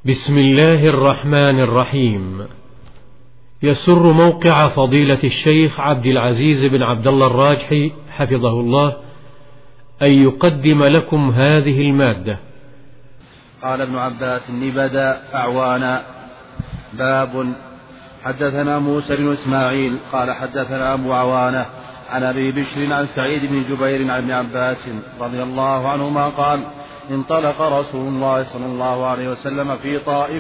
بسم الله الرحمن الرحيم. يسر موقع فضيلة الشيخ عبد العزيز بن عبد الله الراجحي حفظه الله أن يقدم لكم هذه المادة. قال ابن عباس نبدا أعوانا. باب. حدثنا موسى بن إسماعيل قال حدثنا أبو عوانة عن أبي بشر عن سعيد بن جبير عن ابن عباس رضي الله عنهما قال: انطلق رسول الله صلى الله عليه وسلم في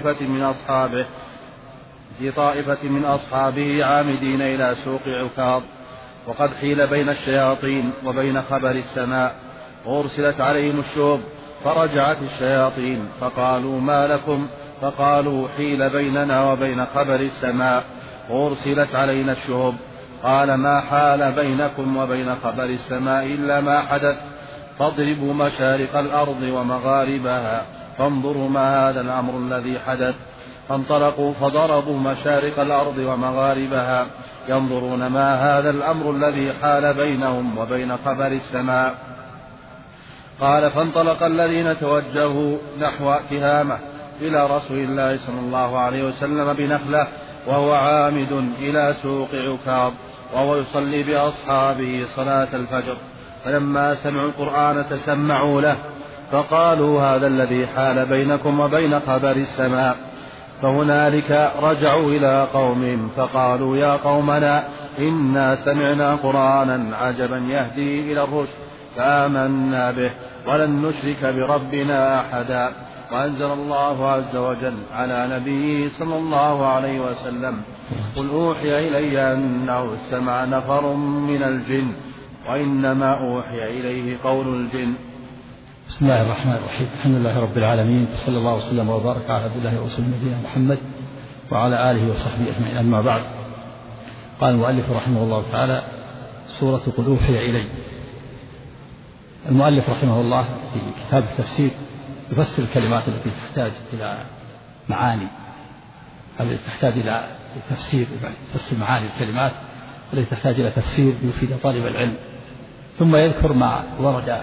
طائفة من أصحابه عامدين إلى سوق عكاظ، وقد حيل بين الشياطين وبين خبر السماء، وأرسلت عليهم الشهب، فرجعت الشياطين فقالوا: ما لكم؟ فقالوا: حيل بيننا وبين خبر السماء وأرسلت علينا الشهب. قال: ما حال بينكم وبين خبر السماء إلا ما حدث، فاضربوا مشارق الأرض ومغاربها فانظروا ما هذا الأمر الذي حدث. فانطلقوا فضربوا مشارق الأرض ومغاربها ينظرون ما هذا الأمر الذي حال بينهم وبين خبر السماء. قال: فانطلق الذين توجهوا نحو تهامة إلى رسول الله صلى الله عليه وسلم بنخلة، وهو عامد إلى سوق عكاظ، وهو يصلي بأصحابه صلاة الفجر، فلما سمعوا القرآن تسمعوا له، فقالوا: هذا الذي حال بينكم وبين خبر السماء. فهنالك رجعوا إلى قومهم فقالوا: يا قومنا، إنا سمعنا قرآنا عجبا يهدي إلى الرشد فآمنا به ولن نشرك بربنا أحدا. وأنزل الله عز وجل على نبيه صلى الله عليه وسلم: قل أوحي إلي أنه استمع نفر من الجن وإنما أوحي إليه قول الجن. بسم الله الرحمن الرحيم. الحمد لله رب العالمين، صلى الله وسلم وبارك على عبد الله ورسوله نبينا محمد وعلى آله وصحبه أجمعين. أما بعد، قال المؤلف رحمه الله تعالى: سورة قل أوحي إلي. المؤلف رحمه الله في كتاب التفسير يفسر الكلمات التي تحتاج إلى معاني، التي تحتاج إلى تفسير، يفسر معاني الكلمات التي تحتاج إلى تفسير يفيد طالب العلم، ثم يذكر ما ورد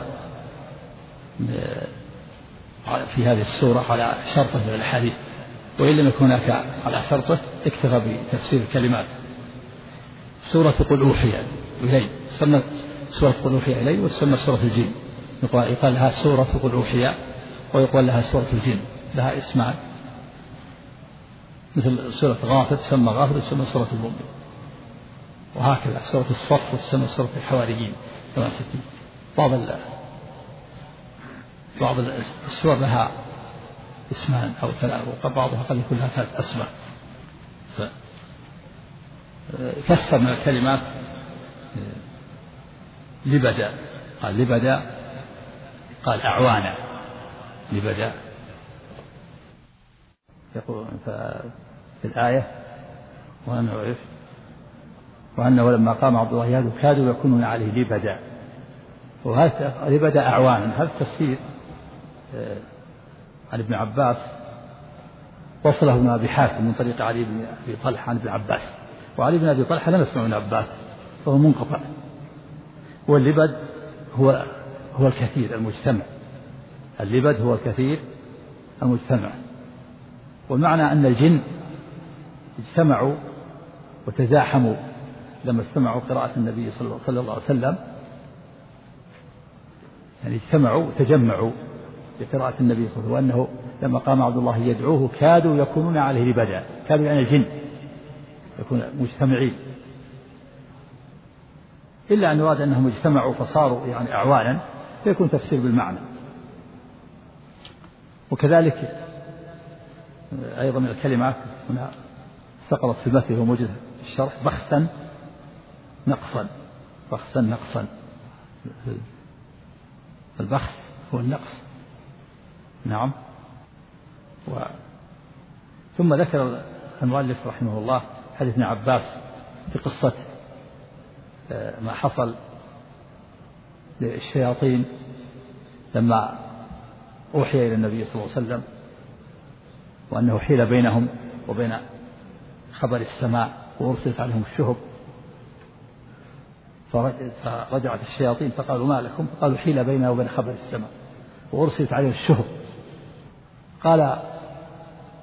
في هذه السورة على شرطه من الحديث، وإن لم يكن هناك على شرطه اكتفى بتفسير الكلمات. سورة قل أوحي إلي سمت سورة قل أوحي إلي، وتسمى سورة الجن. يقال لها سورة قل أوحي، ويقال لها سورة الجن، لها اسمان، مثل سورة غافر تسمى غافر وتسمى سورة المؤمن، وهكذا سورة الصف وتسمى سورة الحواريين. كما ستي بعض السور لها اسمان أو ثلاث، وبعضها قد يكون لها ثلاث أسماء. فسر من الكلمات لبدا، قال لبدا، قال أعوانا لبدا. يقول في الآية: وأنه لما قام عبد الله يهدو كادوا يكونون عليه لبدا. وهذا لبدا أعوانا، هذا التفسير عن ابن عباس وصله ابن أبي حاتم من طريق علي بن أبي طلحة عن ابن عباس، وعلي بن أبي طلحة لم يسمع ابن عباس فهو منقطع. واللبد هو الكثير المجتمع، اللبد هو الكثير المجتمع. والمعنى أن الجن اجتمعوا وتزاحموا لما استمعوا قراءة النبي صلى الله عليه وسلم، يعني اجتمعوا وتجمعوا لقراءة النبي صلى الله عليه وسلم، وأنه لما قام عبد الله يدعوه كادوا يكونون عليه لبدا. كادوا يعني الجن يكونوا مجتمعين، إلا أن يراد أنهم اجتمعوا فصاروا يعني أعوانا، فيكون تفسير بالمعنى. وكذلك أيضا من الكلمات هنا سقطت في المثل وموجود في الشرح: بخسا نقصا. بخسا نقصا، البخس هو النقص. نعم. ثم ذكر المؤلف رحمه الله حديث ابن عباس في قصة ما حصل للشياطين لما أوحي إلى النبي صلى الله عليه وسلم، وأنه حيل بينهم وبين خبر السماء وأرسلت عليهم الشهب، فرجعت الشياطين فقالوا: ما لكم؟ قالوا: حيل بيننا وبين خبر السماء وأرسلت عليهم الشهب. قال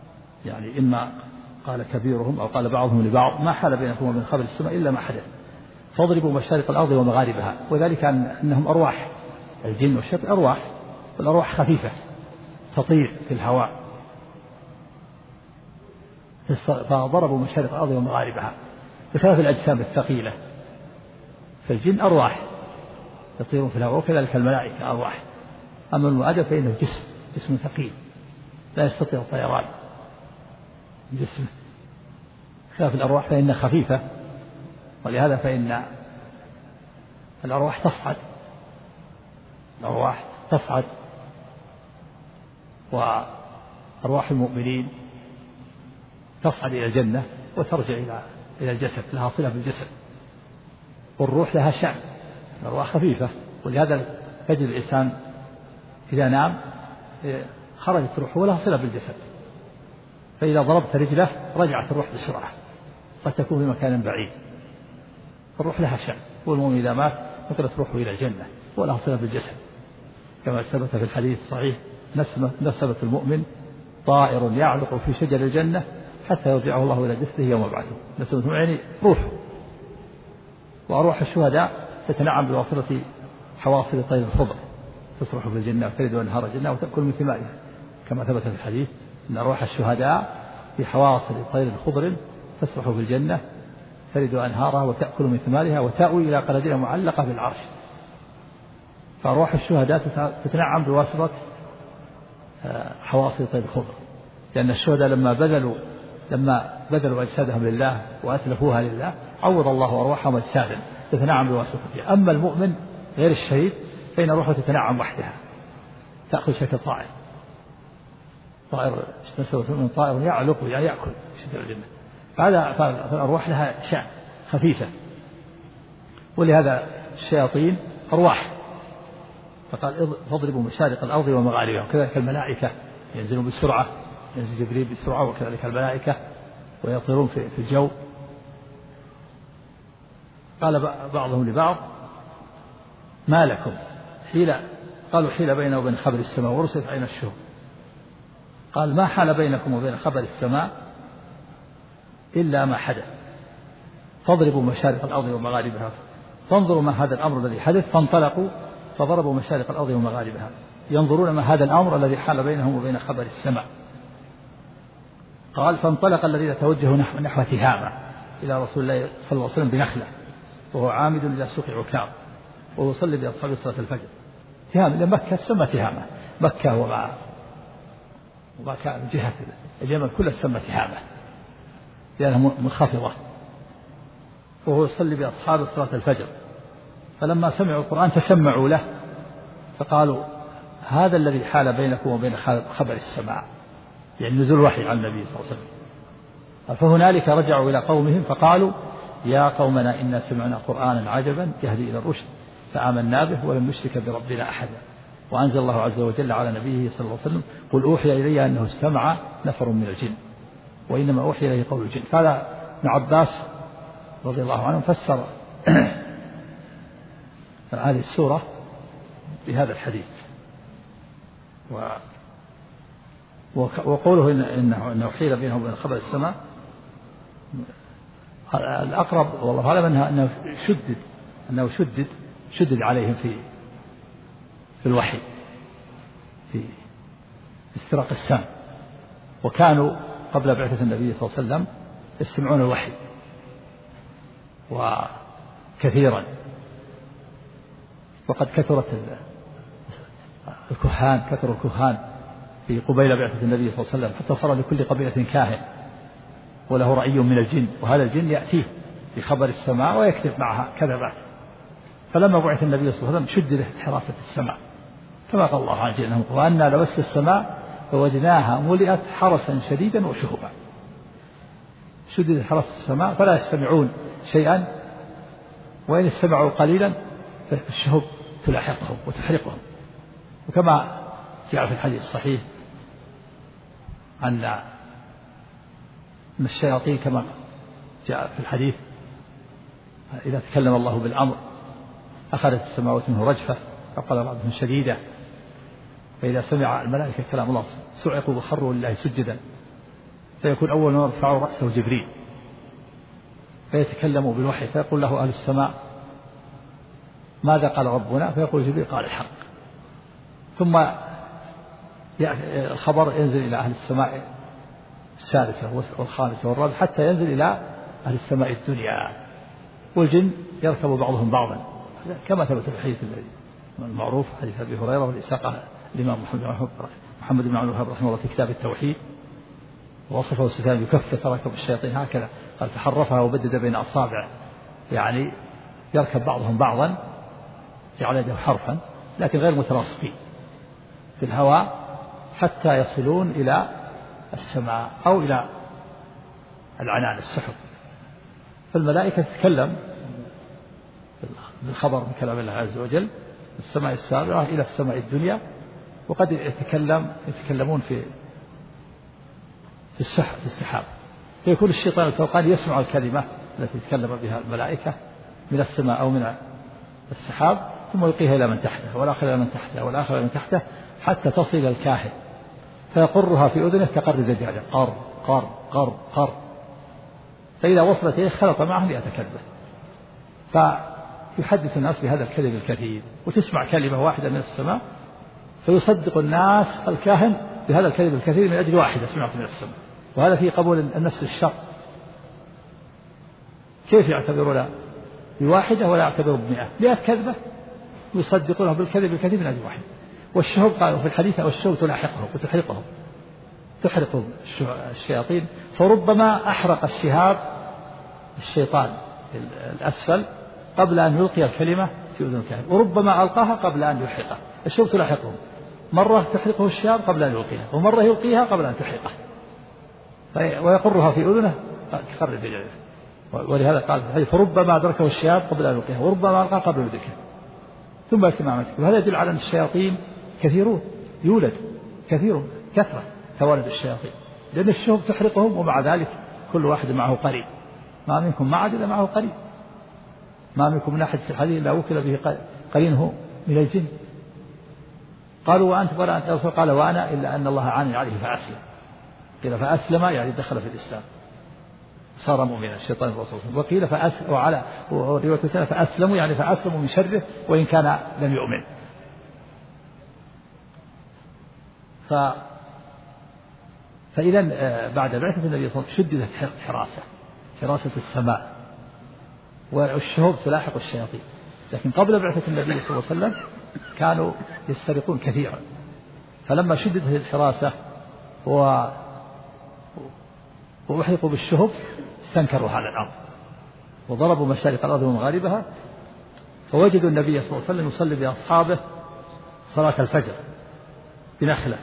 يعني إما قال كبيرهم أو قال بعضهم لبعض ما حال بينكم وبين خبر السماء إلا ما حدث فاضربوا مشارق الأرض ومغاربها. وذلك أنهم أرواح، الجن والشياطين أرواح، والأرواح خفيفة تطير في الهواء، فضربوا مشارق الأرض ومغاربها بخلاف الأجسام الثقيلة. فالجن أرواح يطيرون في الهواء، وكذلك الملائكة أرواح. أما المؤدب فإنه جسم ثقيل لا يستطيع الطيران جسمه، خلاف الأرواح فإنها خفيفة. ولهذا فإن الأرواح تصعد وأرواح المؤمنين تصعد إلى الجنة وترجع إلى الجسد، لها صلة بالجسد. والروح لها شأن، الأرواح خفيفة، ولهذا تجد الإنسان إذا نام خرجت روحه ولها صلة بالجسد، فإذا ضربت رجله رجعت الروح بسرعة، قد تكون في مكان بعيد. الروح لها شأن، والمؤمن إذا مات نقلت روحه إلى الجنة ولها صلة بالجسد، كما ثبت في الحديث الصحيح: نسمة المؤمن طائر يعلق في شجر الجنة حتى يرجعه الله إلى جسده يوم يبعثه. نسمة يعني روحه. وأرواح الشهداء تتنعم بواسطة حواصل طير الخضر، تصرخ في الجنة وترد أنهار الجنة وتأكل من ثمارها، كما ثبت في الحديث أن أرواح الشهداء في حواصل طير الخضر تصرخ في الجنة ترد أنهارها وتأكل من ثمارها وتأوي إلى قناديل معلقة بالعرش. فأرواح الشهداء تتنعم بواسطة حواصل طير الخضر، لأن الشهداء لما بذلوا أجسادهم لله وأتلفوها لله عوض الله أرواحهم أجسادا تتنعم بواسطتها. أما المؤمن غير الشهيد فإن روحه تتنعم وحدها، تأخذ شكل طائر من طائر يعلق يعني يأكل شجر الجنة. فالأرواح لها شأن خفيفة، ولهذا الشياطين أرواح، فقال فاضربوا مشارق الأرض ومغاربها. وكذلك الملائكة ينزلون بسرعة، ينزل جبريل بسرعة، وكذلك الملائكة ويطيرون في الجو. قال بعضهم لبعض: ما لكم قالوا حيل بيننا وبين خبر السماء ورسلت علينا الشهب. قال: ما حال بينكم وبين خبر السماء إلا ما حدث فاضربوا مشارق الأرض ومغاربها فانظروا ما هذا الأمر الذي حدث. فانطلقوا فضربوا مشارق الأرض ومغاربها ينظرون ما هذا الأمر الذي حال بينهم وبين خبر السماء. قال: فانطلق الذين توجهوا نحو تهامة إلى رسول الله صلى الله عليه وسلم بنخلة وهو عامد إلى سوق عكاظ وهو يصلي بأصحابه صلاة الفجر. تهامة إلى مكة تسمى تهامة، مكة وما كان جهة اليمن كلها تسمى تهامة لأنها منخفضة. وهو يصلي بأصحابه صلاة الفجر، فلما سمعوا القرآن تسمعوا له فقالوا: هذا الذي حال بينكم وبين خبر السماء، يعني نزول وحي على النبي صلى الله عليه وسلم. فهنالك رجعوا إلى قومهم فقالوا: يا قومنا إنا سمعنا قرآنا عجبا يهدي إلى الرشد فآمنا به ولم نشرك بربنا أحدا. وأنزل الله عز وجل على نبيه صلى الله عليه وسلم: قل أوحي إلي أنه استمع نفر من الجن وإنما أوحي إليه قول الجن. قال ابن عباس رضي الله عنه فسر هذه السورة بهذا الحديث. وقوله إنه حيل بينهم وبين خبر السماء الأقرب والله أعلم أنه شدد عليهم في الوحي في استراق السام، وكانوا قبل بعثة النبي صلى الله عليه وسلم يستمعون الوحي وكثيرا، وقد كثرت الكهان في قبيل بعثة النبي صلى الله عليه وسلم حتى صار لكل قبيلة كاهن وله رأي من الجن، وهذا الجن يأتيه بخبر السماء ويكتب معها كذبات. فلما بعث النبي صلى الله عليه وسلم شددت حراسة السماء كما قال الله عز وجل: وأنا لمس السماء فوجدناها ملئت حرسا شديدا وشهبا. شددت حراسة السماء فلا يستمعون شيئا، وإن استمعوا قليلا فالشهب تلاحقهم وتحرقهم. وكما جاء في الحديث الصحيح أن الشياطين كما جاء في الحديث إذا تكلم الله بالأمر أخذت السماوات منه رجفة فقال بعضهم شديدة، فإذا سمع الملائكة كلام الله صعقوا وخروا لله سجدا. فيكون أول ما يرفع رأسه جبريل فيتكلم بالوحي، فيقول له أهل السماء ماذا قال ربنا؟ فيقول جبريل قال الحق. ثم الخبر ينزل إلى أهل السماء السادسة والخامسة والرابعة حتى ينزل إلى أهل السماء الدنيا، والجن يركب بعضهم بعضا كما ثبت في الحديث المعروف حديث أبي هريرة والذي ساقه الإمام محمد بن عبد الوهاب رحمه الله في كتاب التوحيد، ووصفه سفيان بكفة تركب الشياطين هكذا، قال فحرفها وبدد بين أصابعه، يعني يركب بعضهم بعضا، جعل يده حرفا لكن غير متلاصقين في الهواء حتى يصلون إلى السماء أو إلى العنان السحب. فالملائكة تتكلم بالخبر من كلام الله عز وجل السماء السابعة إلى السماء الدنيا، وقد يتكلمون في السحاب، فيكون الشيطان الفوقاني يسمع الكلمة التي تكلم بها الملائكة من السماء أو من السحاب، ثم يلقيها إلى من تحته والآخر إلى من تحته والآخر إلى من تحته حتى تصل إلى الكاهن فيقرها في أذنه كقر الدجاجة، قر قر قر قر، فإذا وصلت إليه خلط معه 100 كذبة، فيحدث الناس بهذا الكذب الكثير، وتسمع كلمة واحدة من السماء فيصدق الناس الكاهن بهذا الكذب الكثير من أجل واحدة سمعت من السماء، وهذا فيه قبول النفس الشر. كيف يعتبرون بواحدة ولا يعتبرون ب100 كذبة يصدقونه بالكذب الكثير من أجل واحدة. والشهب قالوا في الحديث والشهب تلاحقهم وتحرقهم، تحرق الشياطين، فربما أحرق الشهاب الشيطان الأسفل قبل أن يلقي الكلمة في أذن الكاهن، وربما ألقاها قبل أن يلحقها. الشهب تلاحقهم، مرة تحرقه الشهاب قبل أن يلقيها، ومرة يلقيها قبل أن تحرقه ويقرها في أذنه كقر الدجاجة. ولهذا قال فربما أدركه الشهاب قبل أن يلقيها وربما ألقاها قبل أن يدركها ثم اجتمع. وهذا يدل على أن الشياطين كثيرون، يولد كثير كثرة توالد الشياطين، لأن الشهب تحرقهم ومع ذلك كل واحد معه قريب، ما منكم معد إلا معه قريب، ما منكم من أحد في الحديث إلا وكل به قرينه من الجن. قالوا وأنت ولا أنت يا رسول؟ قال وأنا إلا أن الله عاني عليه فأسلم. قيل فأسلم يعني دخل في الإسلام صار مؤمنا الشيطان الرسول، وقيل وعلى ورواية ثانية فأسلموا يعني فأسلموا من شره وإن كان لم يؤمن. فإذا بعد بعثة النبي صلى الله عليه وسلم شددت حراسة السماء، والشهب تلاحق الشياطين، لكن قبل بعثة النبي صلى الله عليه وسلم كانوا يسترقون كثيرا، فلما شددت الحراسة وأحيطوا بالشهب استنكروا على الأرض وضربوا مشارق الأرض ومغاربها، فوجدوا النبي صلى الله عليه وسلم يصلي بأصحابه صلاة الفجر بنخلة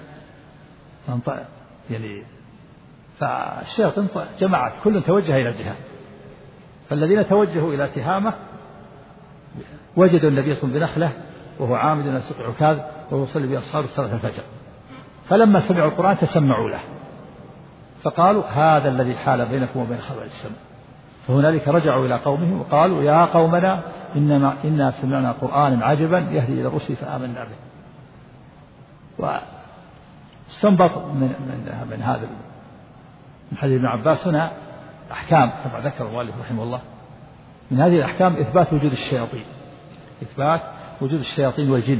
يعني، فالشياطين جمعت كل توجه إلى جهة، فالذين توجهوا إلى تهامة وجدوا النبي صلى الله عليه وسلم بنخلة وهو عامد إلى سوق عكاظ وهو يصلي بأصحابه صلاة الفجر، فلما سمعوا القرآن تسمعوا له فقالوا هذا الذي حال بينكم وبين خبر السماء. فهنالك رجعوا إلى قومهم وقالوا يا قومنا إنا سمعنا قرآنا عجبا يهدي إلى الرشد فآمنا به. واستنبط من هذا من حديث ابن عباس هنا أحكام كما ذكر المؤلف رحمه الله. من هذه الأحكام إثبات وجود الشياطين، إثبات وجود الشياطين والجن،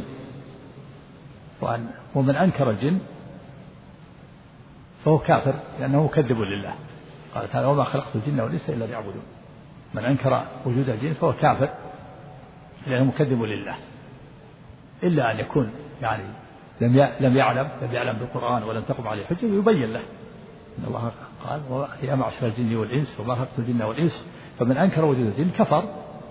ومن أنكر الجن فهو كافر لأنه مكذب لله، قال تعالى وما خلقت الجن والإنس إلا ليعبدون. من أنكر وجود الجن فهو كافر لأنه مكذب لله، إلا أن يكون يعني لم يعلم بالقرآن ولم تقم عليه حجة ويبين له إن الله قال يا معشر الجن والإنس وما خلقت الجن والإنس. فمن أنكر وجود الجن كفر.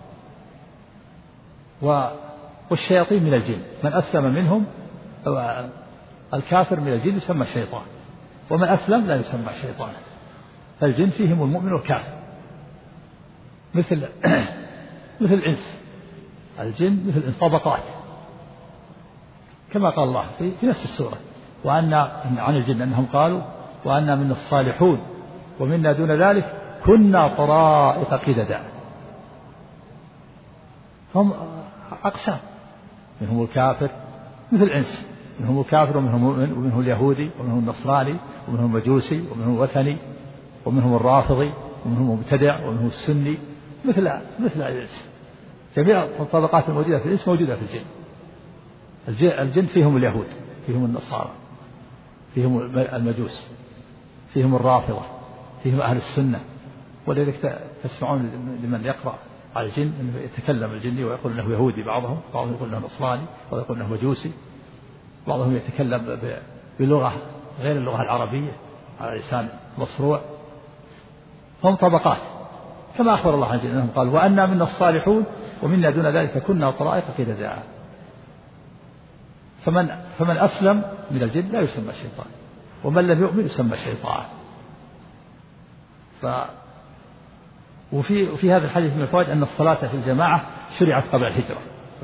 والشياطين من الجن من أسلم منهم، الكافر من الجن يسمى شيطان، ومن أسلم لا يسمى شيطانا. فالجن فيهم المؤمن والكافر مثل الإنس، الجن مثل الإنس طبقات، كما قال الله في نفس السورة وأن عن الجن أنهم قالوا وأنا منا الصالحون ومنا دون ذلك كنا طرائق قددا. هم أقسام، منهم الكافر مثل الإنس منهم الكافر ومنهم المؤمن ومنهم اليهودي ومنهم النصراني ومنهم المجوسي ومنهم الوثني ومنهم الرافضي ومنهم المبتدع ومنهم السني مثل الإنس. جميع الطبقات الموجودة في الإنس موجودة في الجن. الجن فيهم اليهود، فيهم النصارى، فيهم المجوس، فيهم الرافضة، فيهم أهل السنة. ولذلك تسمعون لمن يقرأ على الجن أنه يتكلم الجني ويقول أنه يهودي، بعضهم يقول أنه نصراني، بعضهم يقول أنه مجوسي، بعضهم يتكلم بلغة غير اللغة العربية على لسان مصروع. هم طبقات كما أخبر الله عن الجن أنهم قال وأنا منا الصالحون ومنا دون ذلك كنا طرائق قددا. فمن أسلم من الجن لا يسمى شيطان، ومن لم يؤمن يسمى شيطان. وفي هذا الحديث من الفوائد أن الصلاة في الجماعة شرعت قبل الهجرة،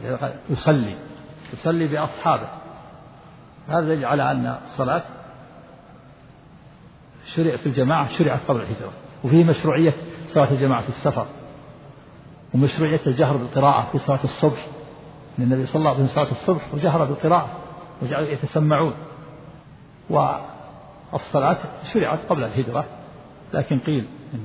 يصلي بأصحابه. هذا دليل على أن الصلاة في الجماعة شرعت قبل الهجرة. وفيه مشروعية صلاة الجماعة في السفر، ومشروعية الجهر بالقراءة في صلاة الصبح. النبي صلى الله عليه وسلم صلاة الصبح وجهر بالقراءة وجعلوا يتسمعون. والصلاة شرعت قبل الهجرة، لكن قيل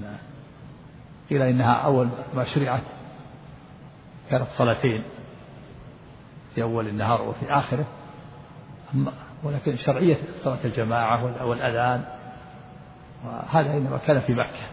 إنها أول ما شرعت كانت صلاتين في أول النهار وفي آخره، ولكن شرعية صلاة الجماعة والأذان وهذا إنما كان في مكة،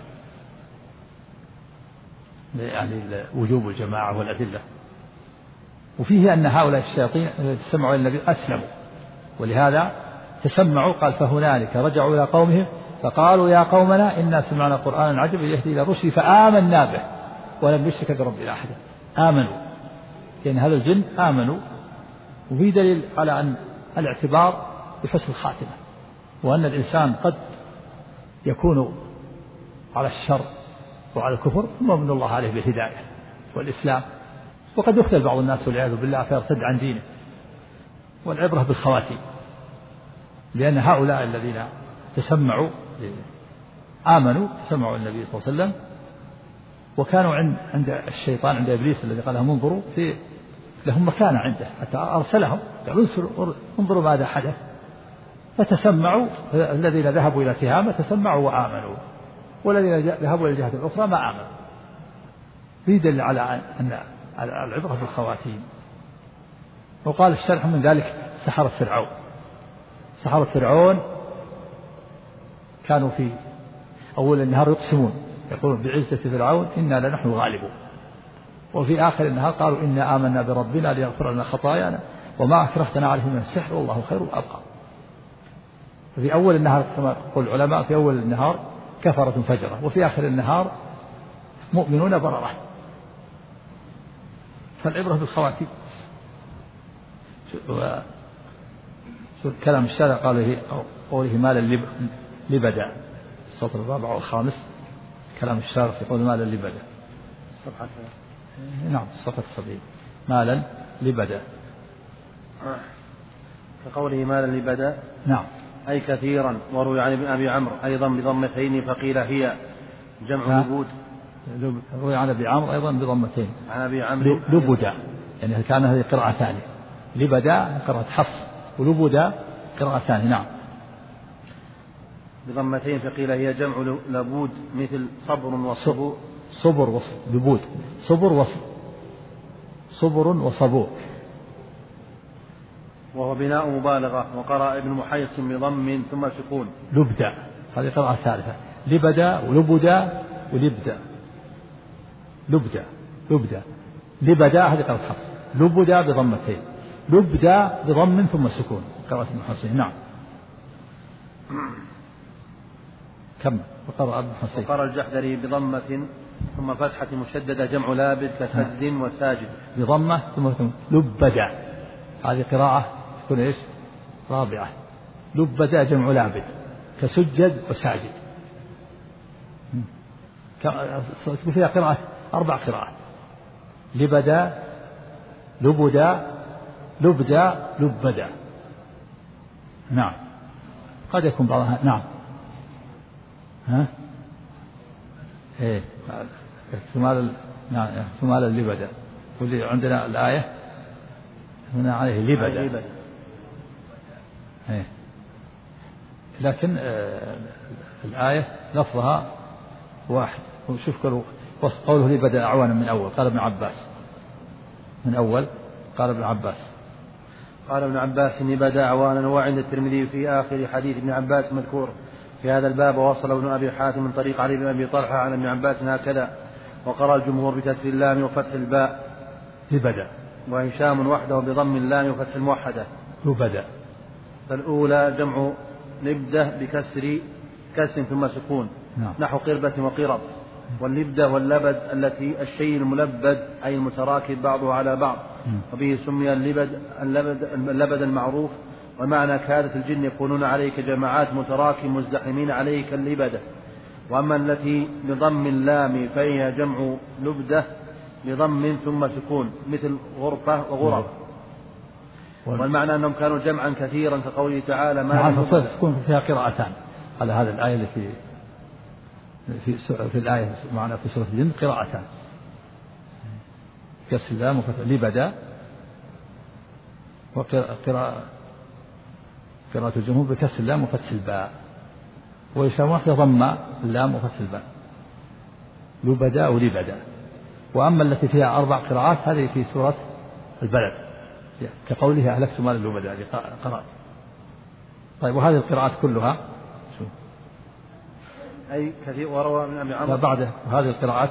يعني وجوب الجماعة والأدلة. وفيه أن هؤلاء الشياطين الذين سمعوا النبي أسلموا، ولهذا تسمعوا قال فهنالك رجعوا إلى قومهم فقالوا يا قومنا إنا سمعنا قرآنا عجبا يهدي إلى الرشد فآمنا به ولم نشرك بربنا أحدا. آمنوا يعني هذا الجن آمنوا. وفي دليل على أن الاعتبار بحسن الخاتمة، وأن الإنسان قد يكون على الشر وعلى الكفر ثم من الله عليه بالهداية والإسلام، وقد يختل بعض الناس والعياذ بالله فيرتد عن دينه. والعبرة بالخواتيم، لأن هؤلاء الذين تسمعوا آمنوا تسمعوا النبي صلى الله عليه وسلم، وكانوا عند الشيطان عند إبليس الذي قال لهم انظروا لهم مكانة عنده حتى أرسلهم قالوا انظروا ماذا حدث، فتسمعوا. الذين ذهبوا إلى تهامة تسمعوا وآمنوا، والذين ذهبوا إلى الجهة الأخرى ما آمنوا. يدل على أن العبرة بالخواتيم. وقال الشرح من ذلك سحرة فرعون كانوا في أول النهار يقسمون يقولون بعزة فرعون إنا لنحن الغالبون، وفي آخر النهار قالوا إنا آمنا بربنا ليغفر لنا خطايانا وما أكرهتنا عليه من السحر والله خير وأبقى. في أول النهار كما يقول العلماء في أول النهار كفرة فجرة، وفي آخر النهار مؤمنون بررة. فالعبرة بالخواتيم. كلام الشارع قوله مالا لبدا السطر الرابع والخامس. كلام الشارع يقول مالا لبدا صفحة نعم صفحة 70 مالا لبدا كقوله مالا لبدا نعم أي كثيرا. وروي عن ابن أبي عمرو أيضا بضمتين فقيل هي جمع لبود. روي عن أبي عمرو أيضا بضمتين عن أبي عمرو لبدا، يعني كان هذه قراءة ثانية. لبدا قراءة حفص ولبدا قراءة ثانية. نعم بضمتين فقيل هي جمع لبود مثل صبر وصبور. صبر لبود صبر وصبور، وهو بناء مبالغة. وقرأ ابن محيص بضم ثم سكون لبدا، هذه قراءة ثالثة. لبدا ولبدا ولبدا لبدا لبدا هذه قراءة حفص. لبدا بضمتين، لبدا بضم ثم سكون قراءة ابن حسين. نعم كم وقرأ ابن حسين. وقرأ الجحدري بضمة ثم فتحة مشددة جمع لابد كسد وساجد. بضمة ثم لبدا، هذه قراءة تكون ايش رابعة. لبدا جمع لابد كسجد وساجد. فيها قراءة 4 قراءات: لبدا لبدا لبدا لبدا. نعم قد يكون بعضها نعم ايه احتمال اللبدا. واللي عندنا الآية هنا عليه لبدا لكن الآية لفظها واحد. وشوف قوله لي بدأ أعوانا من أول، قال ابن عباس من أول، قال ابن عباس قال ابن عباس إني بدأ أعوانا. وعند الترمذي في آخر حديث ابن عباس مذكور في هذا الباب. ووصل ابن أبي حاتم من طريق علي بن أبي طلحة عن ابن عباس هكذا. وقرأ الجمهور بكسر اللام وفتح الباء لبدأ، وهشام وحده بضم اللام وفتح الموحدة لبدأ. فالأولى جمع لبدة بكسر ثم سكون، نحو قربة وقرب. واللبدة واللبد التي الشيء الملبد أي المتراكب بعضه على بعض، وبه سمي اللبد المعروف. ومعنى كادت الجن يكونون عليك جماعات متراكم مزدحمين عليك اللبدة. وأما التي بضم اللام فهي جمع لبدة بضم ثم سكون، مثل غرفة وغرف. والمعنى أنهم كانوا جمعا كثيرا كقوله تعالى ما تكون فيها قراءتان على هذه الآية التي في الآية معنا في سورة الجن قراءتان، كسر اللام وفتح لبدا، وقراءة الجمهور بكسر اللام وفتح الباء، وهشام واحدة ضم اللام وفتح الباء، لبدا ولبدا. وأما التي فيها 4 قراءات هذه في سورة البلد كقولها أهلكت مال اللبدا قراءة. طيب وهذه القراءات كلها أي كثير. وروى من أبي عمرو بعد هذه القراءات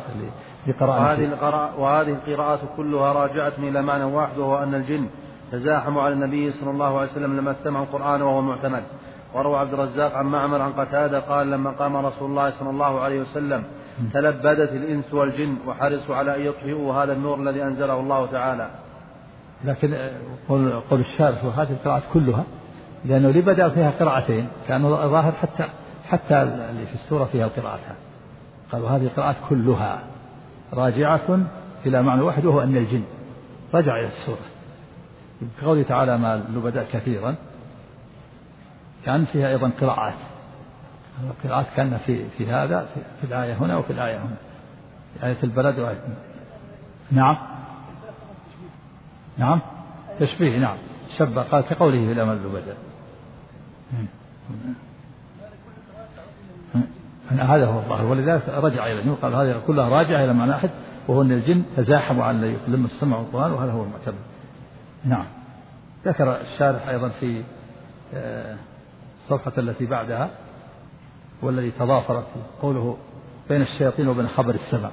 وهذه القراءات كلها راجعت إلى معنى واحد، وهو أن الجن تزاحموا على النبي صلى الله عليه وسلم لما استمعوا القرآن وهو معتمد. وروى عبد الرزاق عن معمر عن قتادة قال لما قام رسول الله صلى الله عليه وسلم تلبدت الإنس والجن وحرصوا على أن يطفئوا هذا النور الذي أنزله الله تعالى. لكن قول الشارح وهذه القراءات كلها، لأنه لبدأ فيها قراءتين كانوا ظاهر حتى اللي في السورة فيها القراءتان. قالوا هذه القراءات كلها راجعة إلى معنى واحد، وهو أن الجن رجع إلى السورة. بقوله تعالى ما لبدأ كثيرا كان فيها أيضا قراءات كان في هذا في الآية هنا وفي الآية هنا، آية البلد وآية. نعم تشبيه. نعم شبه قال كقوله لما لبدأ. هذا هو الظاهر، ولذلك رجع إلى الجن قال هذه كلها راجعة إلى معنى واحد، وهو أن الجن تزاحموا على لما استمعوا القرآن، وهذا هو المعتبر. نعم. ذكر الشارح أيضا في الصفحة التي بعدها والذي تضافرت قوله بين الشياطين وبين خبر السماء.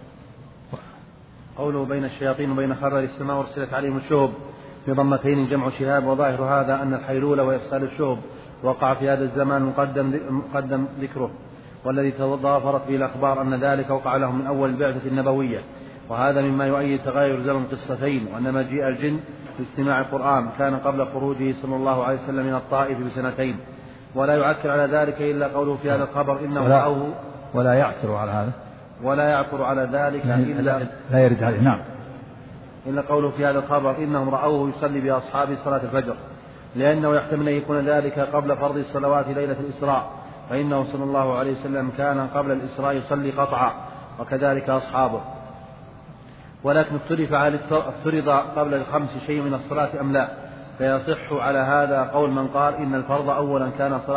قوله بين الشياطين وبين خبر السماء ورسلت عليهم الشهب بضمتين جمع شهاب. وظاهر هذا أن الحيلولة وإرسال الشهب وقع في هذا الزمان مقدم ذكره، والذي تضافرت به الأخبار أن ذلك وقع لهم من أول البعثة النبوية. وهذا مما يؤيد تغير زمن قصتين، وأن مجيء الجن لاستماع القرآن كان قبل خروجه صلى الله عليه وسلم من الطائف ب2. ولا يعكر على ذلك إلا قوله في هذا الخبر إنه رأوه. ولا يعكر على هذا، ولا يعكر على ذلك لا يرد عليه. نعم. إلا قوله في هذا الخبر إنهم رأوه يصلي بأصحابه صلاة الفجر، لأنه يحتمل أن يكون ذلك قبل فرض الصلوات ليلة الإسراء، فإنه صلى الله عليه وسلم كان قبل الإسراء يصلي قطعا، وكذلك أصحابه. ولكن افترض قبل الخمس شيء من الصلاة أم لا، فيصح على هذا قول من قال إن الفرض أولا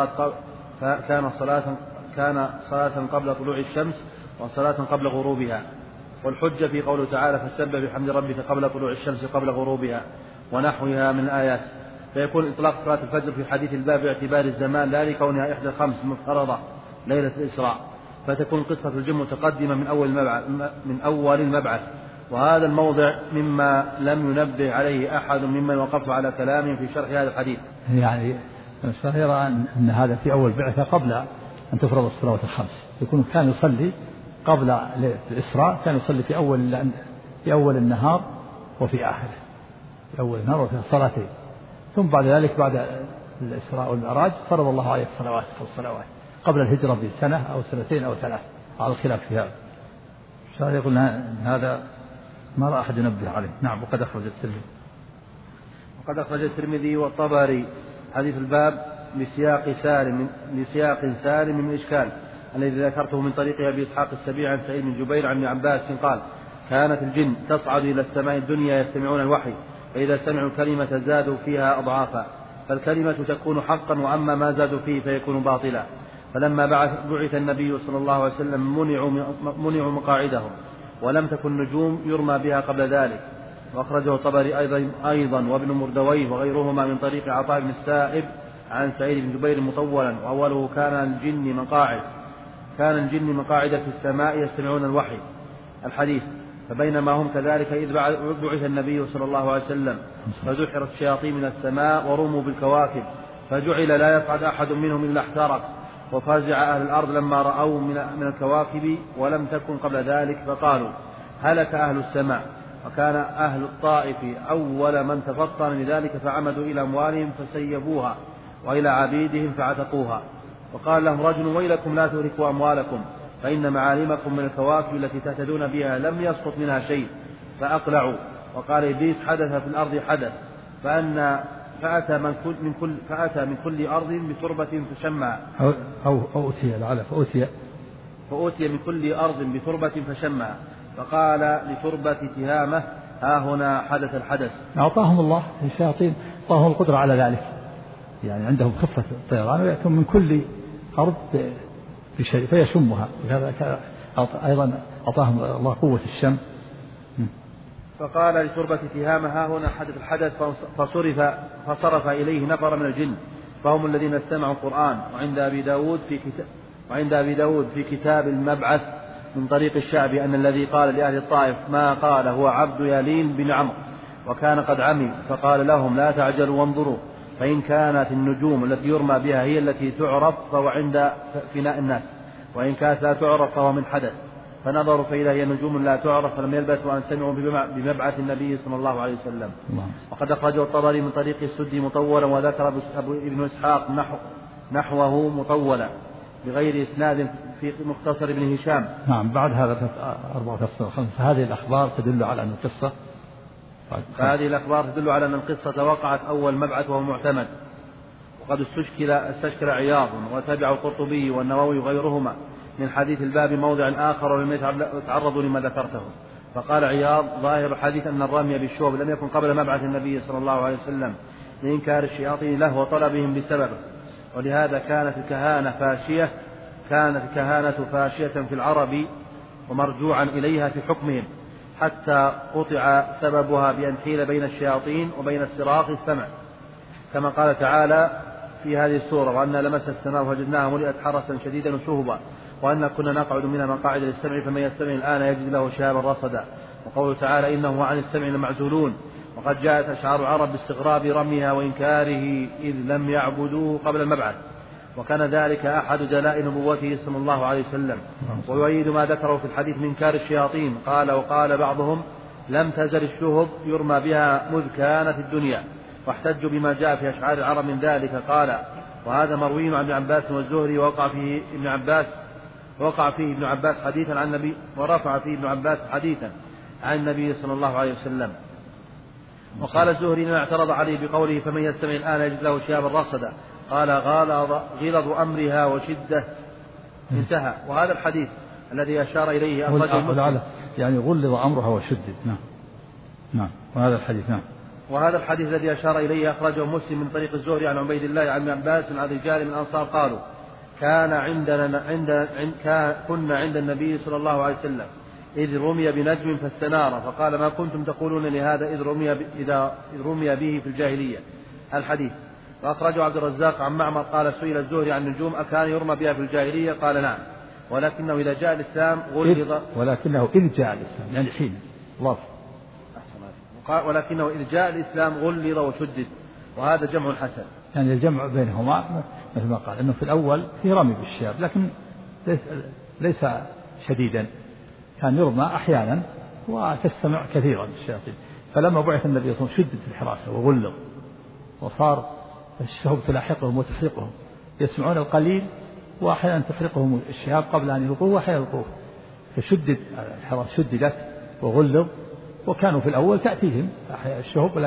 كان صلاة قبل طلوع الشمس وصلاة قبل غروبها. والحجة في قوله تعالى فسبح بحمد ربك قبل طلوع الشمس قبل غروبها ونحوها من الآيات. فيكون إطلاق صلاة الفجر في حديث الباب باعتبار الزمان لا لكونها إحدى الخمس مفترضة ليلة الإسراء، فتكون قصة الجن متقدمة من أول المبعث. وهذا الموضع مما لم ينبه عليه أحد ممن وقف على كلام في شرح هذا الحديث. يعني يرى أن هذا في أول بعثة قبل أن تفرض الصلوات الخمس، يكون كان يصلي قبل الإسراء، كان يصلي في أول النهار وفي آخره، في أول النهار وفي صلاتين، ثم بعد ذلك بعد الإسراء والمعراج فرض الله عليه الصلوات قبل الهجرة بسنة أو 2 أو 3 على الخلاف في هذا. الشارع يقول أن هذا ما رأى أحد ينبه عليه. نعم. وقد أخرج الترمذي والطبري حديث الباب بسياق سالم من الإشكال الذي ذكرته من طريق أبي إسحاق السبيعي عن سعيد بن جبير عن ابن عباس قال كانت الجن تصعد إلى السماء الدنيا يستمعون الوحي، فإذا سمعوا كلمة زادوا فيها أضعافا، فالكلمة تكون حقا، وأما ما زادوا فيه فيكون باطلا. فلما بعث النبي صلى الله عليه وسلم منعوا مقاعدهم، ولم تكن نجوم يرمى بها قبل ذلك. وأخرجه الطبري أيضا وابن مردويه وغيرهما من طريق عطاء بن السائب عن سعيد بن جبير مطولا، وأوله كان الجن مقاعد في السماء يستمعون الوحي. الحديث. فبينما هم كذلك إذ بعث النبي صلى الله عليه وسلم فزحرت الشياطين من السماء ورموا بالكواكب، فجعل لا يصعد أحد منهم إلا احترق، وفزع أهل الأرض لما رأوا من الكواكب ولم تكن قبل ذلك، فقالوا هلك أهل السماء. وكان أهل الطائف أول من تفطن لذلك، فعمدوا إلى أموالهم فسيبوها، وإلى عبيدهم فعتقوها. وقال لهم رجل ويلكم لا تهلكوا أموالكم، فإن معالمكم من الكواكب التي تهتدون بها لم يسقط منها شيء. فأقلعوا. وقال إبليس حدث في الأرض حدث، فأتى من كل أرض بتربة فشمها، فأوتي من كل أرض بتربة فشمها، فقال لتربة تهامة ها هنا حدث الحدث. أعطاهم الله الشياطين، أعطاهم القدرة على ذلك، يعني عندهم خفة الطيران ويأتون من كل أرض بشيء فيشمها. أيضا أعطاهم الله قوة الشم. فقال لتربة تهامة ها هنا حدث الحدث، فصرف إليه نفر من الجن، فهم الذين استمعوا القرآن. وعند أبي داود في كتاب المبعث من طريق الشعبي أن الذي قال لأهل الطائف ما قال هو عبد يالين بن عمرو، وكان قد عمي، فقال لهم لا تعجلوا وانظروا، فإن كانت النجوم التي يرمى بها هي التي تعرف فهو عند فناء الناس، وإن كانت لا تعرف فهو من حدث. فنظروا فإذا هي نجوم لا تعرف، فلم يلبثوا أن سمعوا بمبعث النبي صلى الله عليه وسلم. وقد أخرجه الطبري من طريق السدي مطولا، وذكر ابن إسحاق نحوه مطولا بغير إسناد في مختصر ابن هشام. نعم. بعد هذا 4 فهذه الأخبار تدل على أن القصة وقعت أول مبعث وهو معتمد. وقد استشكل عياض وتابع القرطبي والنووي وغيرهما من حديث الباب موضع آخر ولم يتعرضوا لما ذكرته. فقال عياض ظاهر الحديث أن الرمي بالشوب لم يكن قبل مبعث النبي صلى الله عليه وسلم لإنكار الشياطين له وطلبهم بسببه، ولهذا كانت الكهانة فاشية في العرب ومرجوعا إليها في حكمهم، حتى قطع سببها بأن حيل بين الشياطين وبين الصراخ السمع، كما قال تعالى في هذه السورة وأنا لمس السماء وجدناها ملئت حرسا شديدا وشهبا وأن كنا نقعد منها مقاعد للسمع فمن يستمع الآن يجد له شهابا رصدا. وقوله تعالى إنه عن السمع لمعزولون. وقد جاءت أشعار العرب باستغراب رميها وإنكاره إذ لم يعبدوه قبل المبعث، وكان ذلك أحد دلائل نبوته صلى الله عليه وسلم. ويؤيد ما ذكره في الحديث من إنكار الشياطين. وقال بعضهم لم تزل الشهب يرمى بها مذ كانت الدنيا، واحتجوا بما جاء في أشعار العرب من ذلك. قال وهذا مروي عن ابن عباس والزهري، ووقع فيه ابن عباس حديثا عن النبي، ورفع فيه ابن عباس حديثا عن النبي صلى الله عليه وسلم. وقال الزهري إن اعترض عليه بقوله فمن يستمع الآن يجد له شهابا رصدا، قال غلظ أمرها وشدة انتهى. وهذا الحديث الذي أشار إليه أخرجه مسلم، يعني غلظ أمرها وشدد. نعم. وهذا الحديث الذي أشار إليه أخرجه مسلم من طريق الزهري عن عبيد الله عن ابن عباس عن رجال من الأنصار قالوا كنا عند النبي صلى الله عليه وسلم إذ رمي بنجم فاستنار، فقال ما كنتم تقولون لهذا إذ رمي به في الجاهلية. الحديث. وأخرجه عبد الرزاق عن معمر قال سئل الزهري عن النجوم أكان يرمى بها في الجاهلية؟ قال نعم، ولكنه إذا جاء الإسلام غلظ. ولكنه إذ جاء الإسلام يعني حين الله. ولكنه إذ جاء الإسلام غلظ وشدد، وهذا جمع حسن. يعني الجمع بينهما مثل ما قال إنه في الأول في رمي بالشهاب لكن ليس شديدا، كان يرمى أحيانا وتستمع كثيرا الشياطين. فلما بعث النبي صلى الله عليه وسلم شدت الحراسة وغلظ، وصار الشهب تلاحقهم وتحرقهم، يسمعون القليل وأحيانا تحرقهم الشهاب قبل أن يلقوه وأحيانا يلقوه، فشدد الحراسة شددت وغلظ. وكانوا في الأول تأتيهم الشهب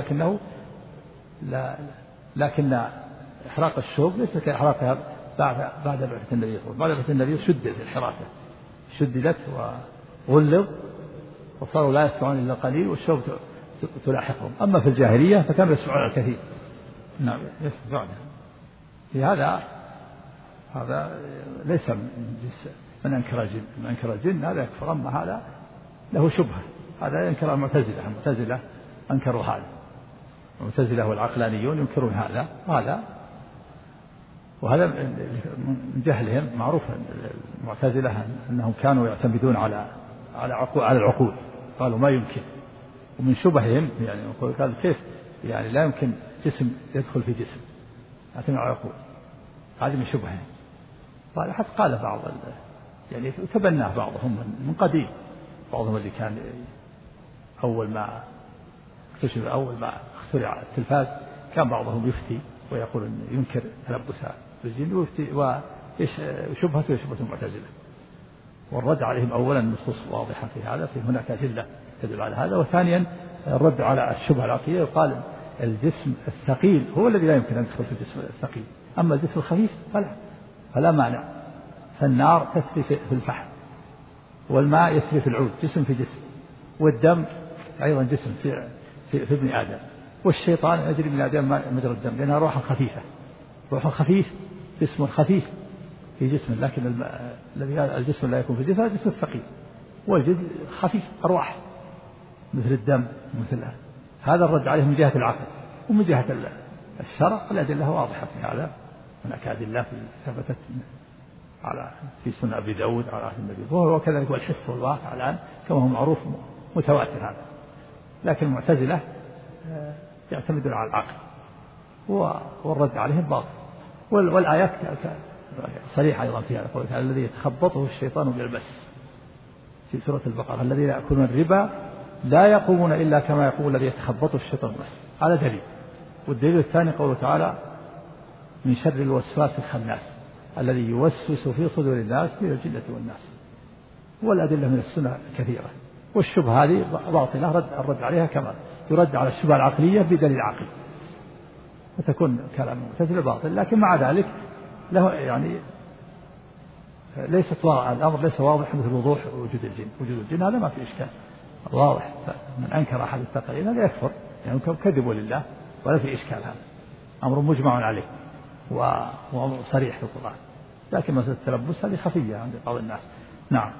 لكن إحراق الشهب ليس كإحراقها بعد بعثة النبي صلى الله عليه وسلم. بعد بعثة النبي شدت الحراسة، شددت وغلظ، وصاروا لا يسمعون إلا قليل والشهب تلاحقهم. أما في الجاهلية فكانوا يسمعون الكثير، نعم يثبت بعدها. في هذا ليس من جنس من أنكر الجن. من أنكر الجن هذا يكفر، أما هذا له شبهة. هذا ينكر المعتزلة أنكروا هذا، المعتزلة والعقلانيون ينكرون هذا وهذا من جهلهم. معروف المعتزلة أنهم كانوا يعتمدون على العقول، قالوا ما يمكن. ومن شبههم يعني قال كيف يعني لا يمكن جسم يدخل في جسم، يعتمد على العقول. هذه من شبههم. حتى قال بعض يعني تبناه بعضهم من قديم، بعضهم اللي كان أول ما اخترع التلفاز كان بعضهم يفتي ويقول إن ينكر تلبسها بالجن، ويفتي وشبهته المعتزلة. والرد عليهم أولا نصوص واضحة في هذا، في هناك أدلة تدل على هذا. وثانيا الرد على الشبهة العقلية، يقال الجسم الثقيل هو الذي لا يمكن أن يدخل في الجسم الثقيل، أما الجسم الخفيف فلا مانع. فالنار تسري في الفحم، والماء يسري في العود، جسم في جسم. والدم أيضا جسم في ابن آدم. والشيطان يجري من آدم مجرى الدم، لأنها روح خفيفة. روح خفيف، جسم خفيف في جسم، لكن الجسم لا يكون في جسم، الجسم الثقيل. والجزء خفيف أرواح مثل الدم مثلها. هذا الرد عليه من جهة العقل. ومن جهة الشرع الأدلة واضحة في هذا. هناك أدلة ثبتت في سنة أبي داود على عهد النبي، وكذلك هو الحس والواقع الآن كما هو معروف متواتر هذا. لكن المعتزلة يعتمدون على العقل، والرد عليهم باطل. والآيات صريحة أيضا في هذا، الذي يتخبطه الشيطان بالمس في سورة البقرة، الذين يأكلون الربا لا يقومون إلا كما يقوم الذي يتخبطه الشيطان بالمس. هذا دليل. والدليل الثاني قوله تعالى من شر الوسواس الخناس الذي يوسوس في صدور الناس من الجنة والناس. والأدلة من السنة كثيرة. والشبهة هذه باطلة، الرد عليها كما يرد على الشبهة العقلية بدليل عقلي، وتكون كلام المعتزلة باطل. لكن مع ذلك له يعني الأمر ليس واضح مثل وضوح وجود الجن. وجود الجن هذا ما في إشكال، واضح. من أنكر أحد الثقلين هذا يكفر، يعني كذبوا لله، ولا في إشكال. هذا أمر مجمع عليه وصريح في القرآن. لكن مثل التلبس هذه خفية عند بعض الناس. نعم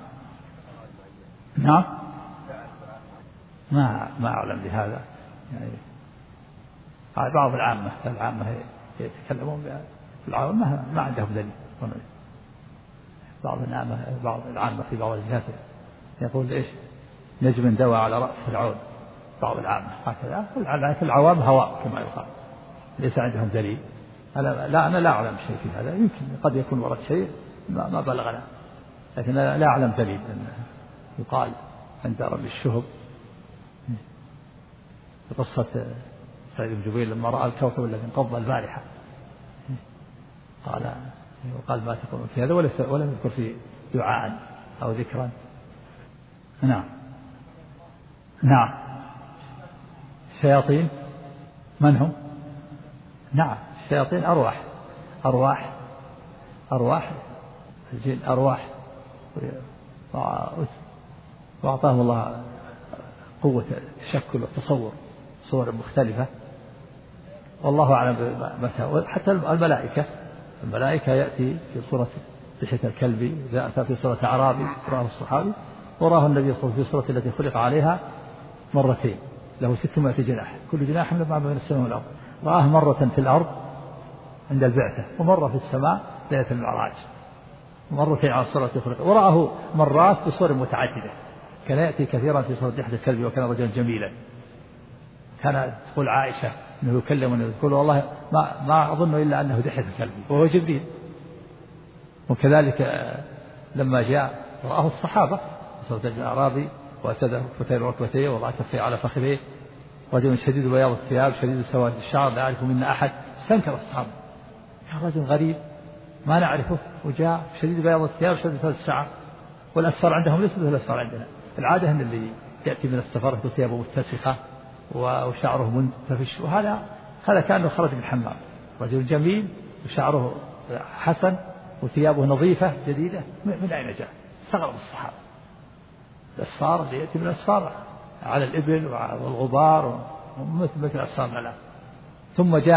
ما أعلم بهذا. يعني بعض العامة يتكلمون العامة ما عندهم دليل. بعض العامة في بعض الجهات يقول إيش نجم دوا على رأس فرعون. بعض العامة هكذا. العوام هواء كما يقال، ليس عندهم دليل. أنا لا أعلم شيء في هذا. يمكن قد يكون ورد شيء ما بلغنا، لكن لا أعلم دليل. يقال عند رب الشهب في قصة سعيد بن جبير لما رأى الكوكب الذي انقض البارحة، قال ما تقول في هذا، ولا يذكر في دعاء أو ذكرا. نعم الشياطين من هم؟ نعم الشياطين أرواح الجن، أرواح وأعطاهم الله قوة التشكل والتصور صور مختلفة، والله أعلم متى. حتى الملائكة يأتي في صورة دحية الكلب، أتى في صورة أعرابي رآه الصحابي، وراه النبي صلى الله عليه وسلم في صورة التي خلق عليها مرتين، له 600 جناح، كل جناح من بين السماء والأرض. رآه مرة في الأرض عند البعثة، ومرة في السماء ليلة المعراج، مرتين على الصورة التي خلق. ورآه مرات بصور متعددة، كان يأتي كثيرا في صورة دحية الكلب، وكان رجلا جميلا. كان تقول عائشة أنه يكلم يقول والله ما أظن إلا أنه دحية الكلب، وهو جبريل. وكذلك لما جاء رآه الصحابة صورة الأعرابي، وأسد فتير ركبتيه، وضع كفيه على فخذيه، رجل شديد بياض الثياب شديد سواد الشعر لا يعرف منا أحد. استنكر الصحابة، كان رجل غريب ما نعرفه، وجاء شديد بياض الثياب شديد سواد الشعر. والأسفار عندهم ليس مثل الأسفار عندنا. العادة أن اللي يأتي من السفر ثيابه متسخة وشعره منتفش، وهذا كأنه خرج من الحمام. رجل جميل وشعره حسن وثيابه نظيفة جديدة، من أين جاء؟ استغرب الصحابة. الأسفار اللي يأتي من الأسفار على الإبل والغبار مثل أسفار الآن. ثم جاء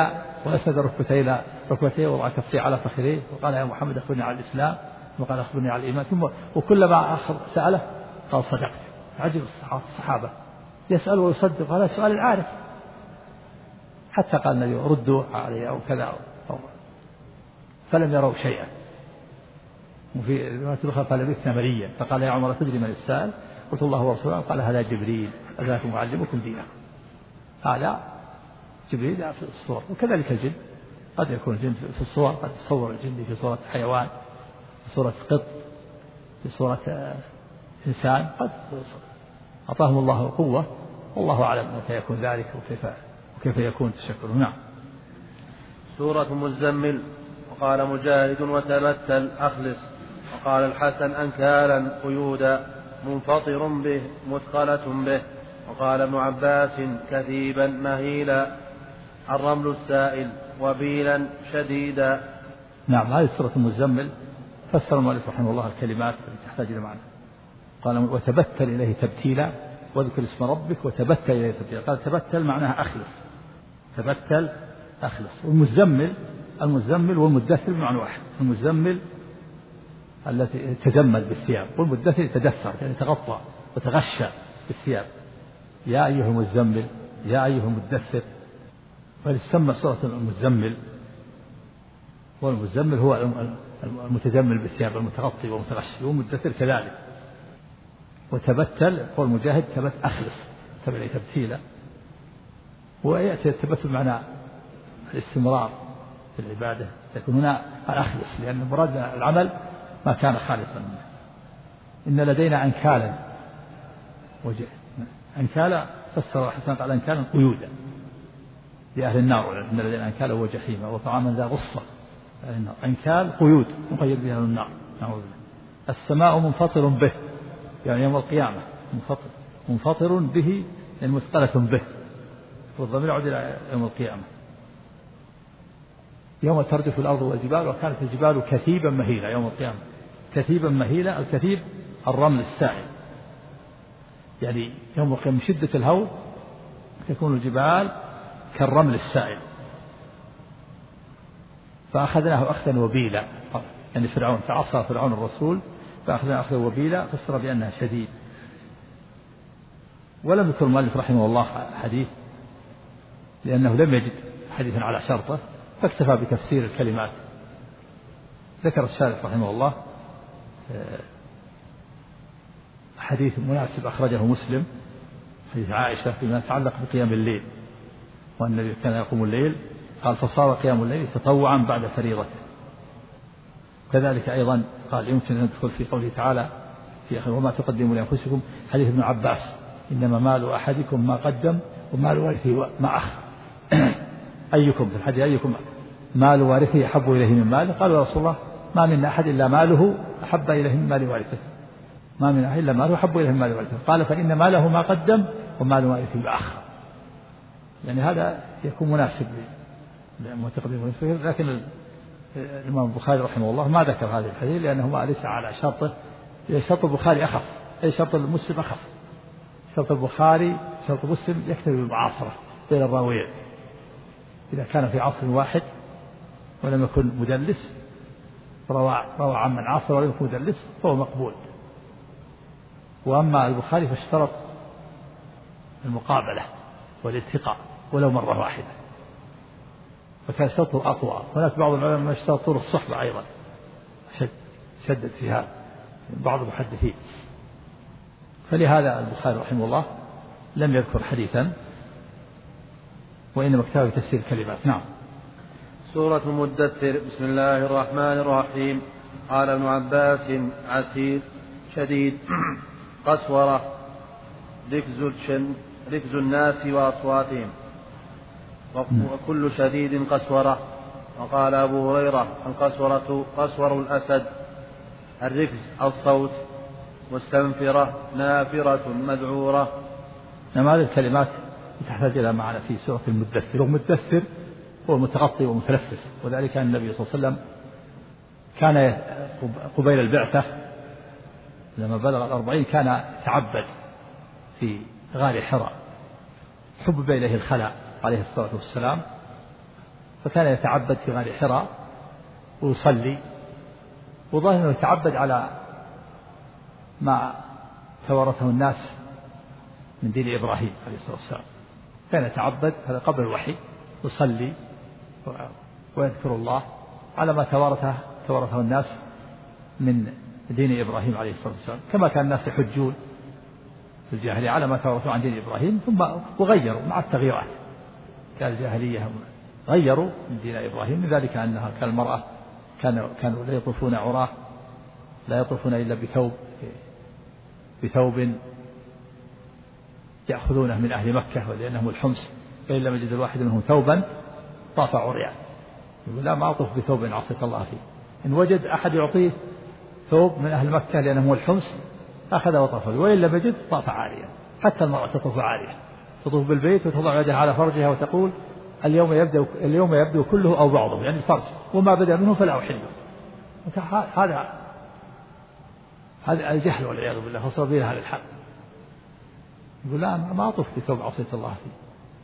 وأسند ركبتيه ووضع كفيه على فخذيه وقال يا محمد أخبرني عن الإسلام وقال أخبرني عن الإيمان ثم وكلما سأله قال صدقت. عجب الصحابة يسأل ويصدق هذا سؤال العارف حتى قال النبي ردوا عليه أو كذا فلم يروا شيئا. وفي رواية أخرى قال لبثنا مليا فقال يا عمر تدري من السائل قلت الله ورسوله قال هذا جبريل أتاكم معلمكم دينكم. هذا جبريل في الصور. وكذلك الجن قد يكون الجن في الصور قد تصور الجن في صورة حيوان في صورة قط في صورة إنسان قد أعطاهم الله قوة والله أعلم متى يكون ذلك وكيف يكون تشكله. نعم. سورة مزمل. وقال مجاهد وتبتل أخلص. وقال الحسن أنكالا قيودا منفطر به مثقلة به. وقال ابن عباس كثيبا مهيلا الرمل السائل وبيلا شديدا. نعم. هذه سورة المزمل فسر المؤلف رحمه الله الكلمات التي تحتاج إلى معنى. قال وتبتل إليه تبتيلا واذكر اسم ربك وتبتل إليه تبتيلا. قال تبتل معناها أخلص. تبتل أخلص. المزمل والمدثر بمعنى واحد. المزمل التي تزمل بالثياب والمدثر يتدثر يعني تغطى وتغشى بالثياب. يا أيها المزمل يا أيها المدثر. فلسمى سورة المزمل والمزمل هو المتزمل بالثياب المتغطي والمتغشي والمدثر كذلك. وتبتل قول مجاهد تبت أخلص تبتل تبتيلا. ويأتي التبتل معنى الاستمرار في العبادة لكن هنا أخلص لأن مراد العمل ما كان خالصا منه. إن لدينا أنكالا أنكالا فسر حسن قال أنكالا قيودا لأهل النار. إن لدينا أنكالا وجحيما وطعاما ذا غصة أنكال قيود مقيد بها النار. السماء منفطر به يعني يوم القيامة منفطر به يعني مثقلة به والضمير يعود إلى يوم القيامة. يوم ترجف الأرض والجبال وكانت الجبال كثيبا مهيلة يوم القيامة. كثيبا مهيلة. الكثيب الرمل السائل يعني يوم القيامة من شدة الهول تكون الجبال كالرمل السائل. فأخذناه أخذا وبيلا يعني فرعون تعصى فرعون الرسول فأخذناه أخذا وبيلا فسر بأنها شديد. ولم يذكر المؤلف رحمه الله حديث لأنه لم يجد حديثا على شرطه فاكتفى بتفسير الكلمات. ذكر الشارح رحمه الله حديث مناسب أخرجه مسلم حديث عائشة فيما يتعلق بقيام الليل وأن النبي كان يقوم الليل قال فصار قيام الليل تطوعا بعد فريضته. كذلك أيضا قال يمكن أن ندخل في قوله تعالى في آخر وما تقدموا لأنفسكم حديث ابن عباس إنما مال أحدكم ما قدم ومال وارثه ما أخر. أيكم في الحديث أيكم مال وارثه أحب إليه من ماله قالوا يا رسول الله ما من أحد إلا ماله أحب إليه من مال وارثه. ما من أحد إلا ماله أحب إليه من مال وارثه. قال فإن ماله ما قدم ومال وارثه ما أخر. يعني هذا يكون مناسب للمتقدم. لكن الإمام البخاري رحمه الله ما ذكر هذه الحديث لأنه ما ليس على شرطه. شرط البخاري أخف أي شرط المسلم أخف. شرط البخاري شرط مسلم يكتفي بالمعاصرة بين الراويين. إذا كان في عصر واحد ولم يكن مدلس روى عن من عاصر ولم يكن مدلس فهو مقبول. وأما البخاري فاشترط المقابلة والالتقاء ولو مرة واحدة وكان شرطه أقوى. هناك بعض العلماء اشترط طول الصحبة أيضا شدد في هذا بعض المحدثين. فلهذا البخاري رحمه الله لم يذكر حديثا وإنما اكتفى بتفسير الكلمات. نعم. سورة المدثر. بسم الله الرحمن الرحيم. قال ابن عباس عسير شديد قسورة ركز الناس وأصواتهم وكل شديد قسورة. وقال أبو هريرة القسورة قسور الأسد. الركز الصوت. مستنفرة نافرة مذعورة. نعم. هذه الكلمات تحتاج إلى معنى في سورة المدثر. والمدثر هو المتغطي ومتلفف وذلك أن النبي صلى الله عليه وسلم كان قبيل البعثة لما بلغ 40 كان تعبد في غار حراء حبب إليه الخلاء عليه الصلاة والسلام فكان يتعبد في غار حراء ويصلي، وظاهر أنه يتعبد على ما تورثه الناس من دين إبراهيم عليه الصلاة والسلام. كان يتعبد هذا قبل الوحي، يصلي ويذكر الله على ما تورثه الناس من دين إبراهيم عليه الصلاة والسلام، كما كان الناس يحجون في الجاهلية على ما تورثوا عن دين إبراهيم، ثم وغيروا مع التغييرات. كان الجاهلية غيروا من دين إبراهيم، من ذلك أنها كان المرأة كانوا لا يطوفون عراة، لا يطوفون إلا بثوب يأخذونه من أهل مكة ولأنهم الحمص، فإن لم يجد الواحد منهم ثوبا طاف عريان. يقول لا، ما أطوف بثوب عصيت الله فيه. إن وجد أحد يعطيه ثوب من أهل مكة لأنهم الحمص أخذ وطاف، وإن لم يجد طاف عاريا. حتى المرأة تطوف عارية، تطوف بالبيت وتضع يدها على فرجها وتقول اليوم يبدو كله أو بعضه، يعني الفرج، وما بدأ منه فلا أحله. هذا الجهل والعياذ بالله، وصل هذا الحال. يقول لا، ما أطوف بثوب عصيت الله فيه.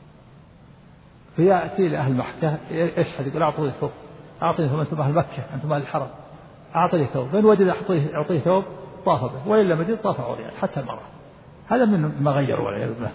فيأتي لأهل مكة يشهد، يقول أعطوني ثوب، أعطني ثوب، أنتم أهل مكة، أنتم أهل الحرم، أعطني ثوب. فإن وجد أعطيه ثوب طاف به، وإن لم يجد طاف عريان. حتى المرأة. هذا من ما غيروا والعياذ بالله،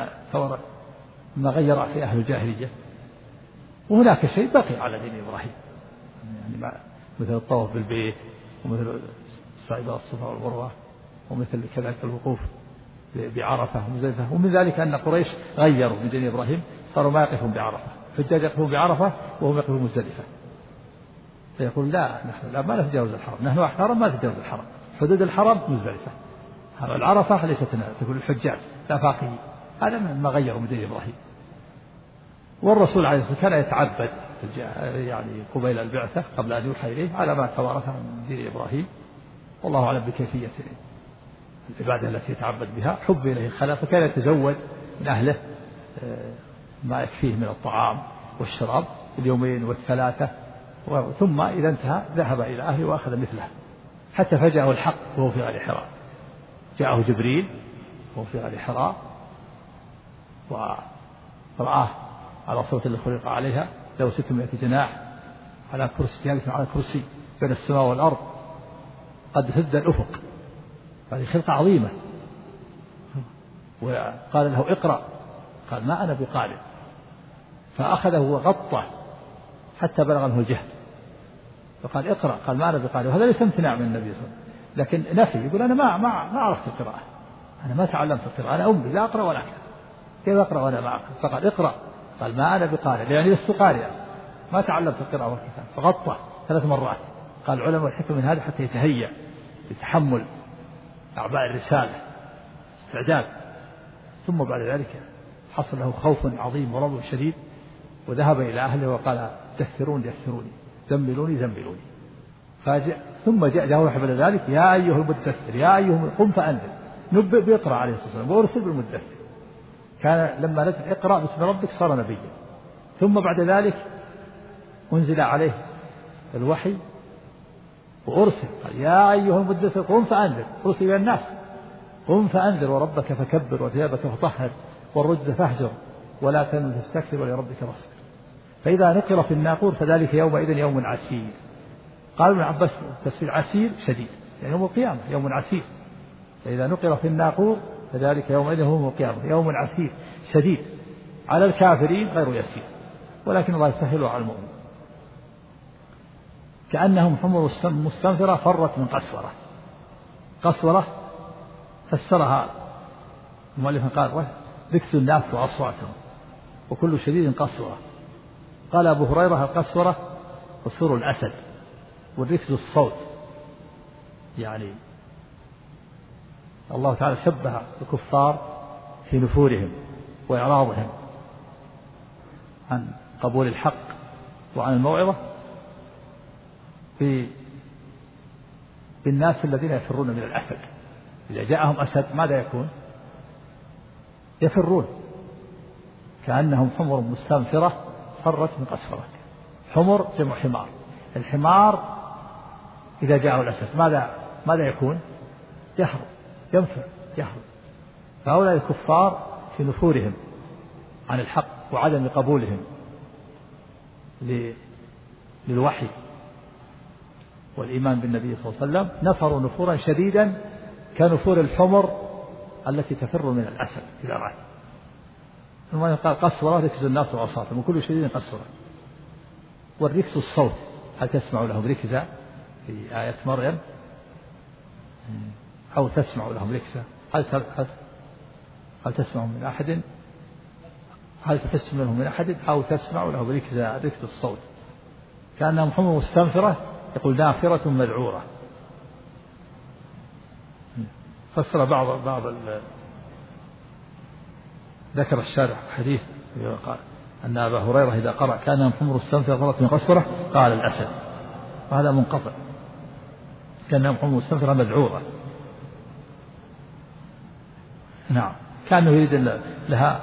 ما غير في أهل الجاهلية. وهناك شيء بقي على دين إبراهيم، يعني مثل الطواف بالبيت، ومثل السعي إلى الصفا والمروة، ومثل كذلك الوقوف بعرفة ومزدلفة. ومن ذلك أن قريش غيروا من دين إبراهيم، صاروا ما يقفون بعرفة، حجاج يقفون بعرفة وهم يقفون مزدلفة. فيقول لا، نحن ما نتجاوز الحرم، نحن أحرم ما نتجاوز الحرم، حدود الحرم مزدلفة، هذا العرفة ليست لنا، تقول الحجاج الآفاقيين. هذا ما غيروا من دين إبراهيم. والرسول عليه الصلاة والسلام كان يتعبد يعني قبيل البعثة قبل أن يوحى إليه على ما توارثه من دين إبراهيم، والله أعلم بكيفية العبادة التي يتعبد بها. حب إليه الخلاء، فكان يتزود من أهله ما يكفيه من الطعام والشراب اليومين والثلاثة، ثم إذا انتهى ذهب إلى أهله وأخذ مثله، حتى فجاءه الحق وهو في غار حراء. جاءه جبريل وهو في غار حراء ورآه على صورة اللي خلق عليها، له 600 جناح، على كرسي، جالس على كرسي بين السماء والأرض، قد سد الأفق. هذه خلقة عظيمة. وقال له اقرأ، قال ما أنا بقارئ، فأخذه وغطه حتى بلغ منه الجهد، فقال اقرأ، قال ما أنا بقارئ. وهذا ليس امتناع من النبي صلى الله عليه وسلم، لكن نفي، يقول أنا ما عرفت القراءة، أنا ما تعلمت القراءة، أنا أمي لا أقرأ ولا أكتب، كيف أقرأ وأنا ما أقرأ؟ فقال اقرأ، قال ما أنا بقارئ، يعني لست قارئا، ما تعلمت القراءة والكتاب. فغطه 3 مرات. قال العلماء الحكم من هذا حتى يتهيأ لتحمل أعباء الرسالة، استعداد. ثم بعد ذلك حصل له خوف عظيم ورعب شديد، وذهب إلى أهله وقال دثروني، زملوني. ثم جاء بعد ذلك يا أيها المدثر، يا أيها قم فأنذر، نبئ بإقرأ عليه الصلاة والسلام وأرسل بالمدثر. كان لما نزل اقرأ باسم ربك صار نبيا. ثم بعد ذلك أنزل عليه الوحي وأرسل، قال يا أيها المدثر قم فأنذر، أرسل إلى الناس، قم فأنذر وربك فكبر وثيابك فطهر والرجز فاهجر ولا تمن تستكثر ولربك واصبر. فإذا نقر في الناقور فذلك يومئذ يوم عسير. قال ابن عباس تفسير عسير شديد، يعني يوم القيامة يوم عسير. فإذا نقر في الناقور فذلك يومئذ هو يوم القيامة يوم عسير شديد على الكافرين غير يسير، ولكن الله يسهله على المؤمن. كأنهم حمر مستنفرة فرت من قسورة. قسورة فسرها المؤلف قال ركس الناس وأصواتهم وكل شديد قسورة. قال أبو هريرة القسورة قصور الأسد، والركس الصوت. يعني الله تعالى شبه الكفار في نفورهم وإعراضهم عن قبول الحق وعن الموعظة بالناس الذين يفرون من الأسد. إذا جاءهم أسد ماذا يكون؟ يفرون، كأنهم حمر مستنفرة فرت من قسورة. حمر جمع حمار. الحمار إذا جاءه الأسد ماذا يكون؟ يهرب، ينفر، يهرب. فهؤلاء الكفار في نفورهم عن الحق وعدم قبولهم للوحي والإيمان بالنبي صلى الله عليه وسلم نفروا نفورا شديدا كنفور الحمر التي تفر من الأسد إذا رأت. ثم قال قسورة ركز الناس وأصابهم وكل شديد قسورة. والركز الصوت، هل تسمع لهم ركزا في آية مريم أو تسمع لهم ركزا؟ هل تسمع من أحد؟ هل تحس منهم من أحد أو تسمع لهم ركزا؟ ركز الصوت كأنهم حمر مستنفرة، يقول نافرة مذعورة. فسر بعض ذكر الشارح حديث قال أن أبا هريرة إذا قرأ كأنهم حمر مستنفرة فرت من قسورة قال الأسد، وهذا منقطع، كأنهم حمر مستنفرة مذعورة. نعم، كأنه يريد لها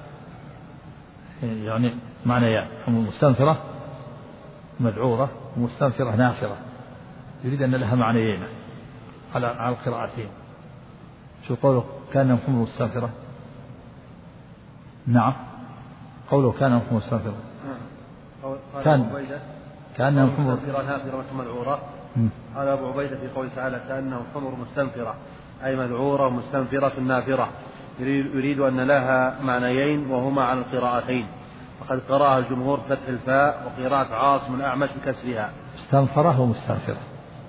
يعني معنيان، حمر مستنفرة مذعورة ومستنفرة نافرة، يريد أن لها معنيين على القراءتين. شو قوله كأنهم حمر مستنفرة؟ نعم، قوله كأنهم حمر مستنفرة كأنهم حمر مستنفرة نافرة مذعورة. هذا أبو عبيدة في قوله تعالى كأنهم حمر مستنفرة أي مذعورة مستنفرة نافرة، يريد أن لها معنيين وهما على القراءتين، وقد قرأها الجمهور فتح الفاء وقراءة عاصم الأعمش بكسرها. مستنفرة ومستنفرة،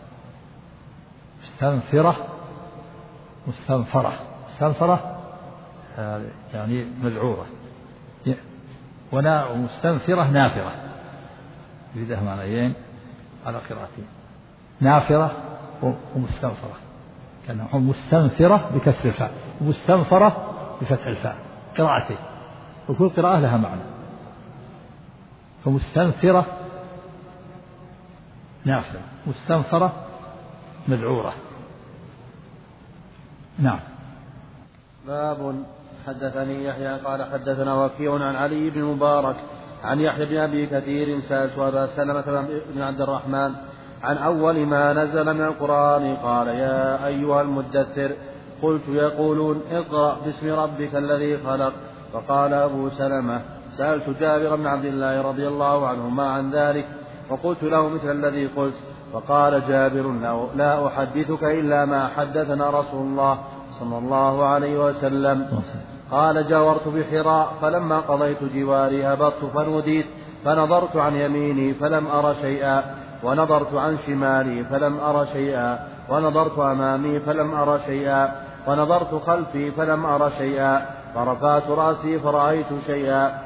مستنفرة يعني مذعورة، ومستنفرة نافرة، يريدها معنيين على قراءتين، نافرة ومستنفرة، كأنهم مستنفرة بكسر الفاء ومستنفرة بفتح الفاء، قراءتين وكل قراءة لها معنى. فمستنفرة نافرة، مستنفرة مذعورة. نعم. باب حدثني يحيى قال حدثنا وكيع عن علي بن المبارك عن يحيى بن أبي كثير سألت أبا سلمة بن عبد الرحمن عن أول ما نزل من القرآن قال يا أيها المدثر، قلت يقولون اقرأ باسم ربك الذي خلق. فقال أبو سلمة سألت جابر بن عبد الله رضي الله عنهما عن ذلك وقلت له مثل الذي قلت. فقال جابر لا أحدثك إلا ما حدثنا رسول الله صلى الله عليه وسلم. قال جاورت بحراء فلما قضيت جواري هبطت فنوديت فنظرت عن يميني فلم أر شيئا ونظرت عن شمالي فلم أر شيئا ونظرت أمامي فلم أر شيئا ونظرت خلفي فلم أر شيئا فرفعت رأسي فرأيت شيئا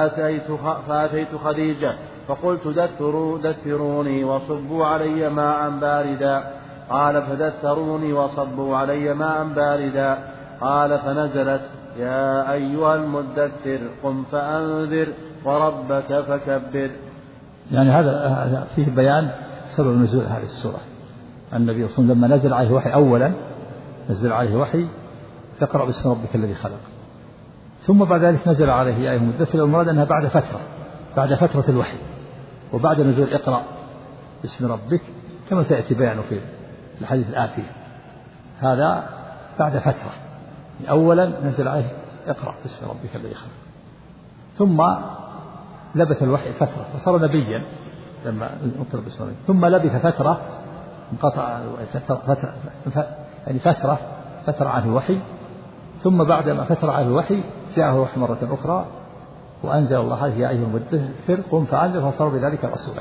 فأتيت خديجة فقلت دثروني وصبوا علي ماء باردا. قال فدثروني وصبوا علي ماء باردا. قال فنزلت يا أيها المدثر قم فأنذر وربك فكبر. يعني هذا فيه بيان سبب نزول هذه السورة. النبي صلى الله عليه وسلم لما نزل عليه وحي أولا نزل عليه وحي اقرأ باسم ربك الذي خلق، ثم بعد ذلك نزل عليه يا أيها المدثر، المراد أنها بعد فترة الوحي وبعد نزول اقرأ باسم ربك كما سيأتي بيانه في الحديث الآتي. هذا بعد فترة، أولا نزل عليه اقرأ باسم ربك الذي خلق، ثم لبث الوحي فترة فصار نبيا لما اقرأ باسم ربك، ثم لبث فترة انقطع يعني فترة عنه الوحي، ثم بعد ما فتر عنه الوحي جاءه الوحي مرة أخرى وأنزل الله عليه يا أيها المدثر قم فأنذر فصار بذلك رسولا.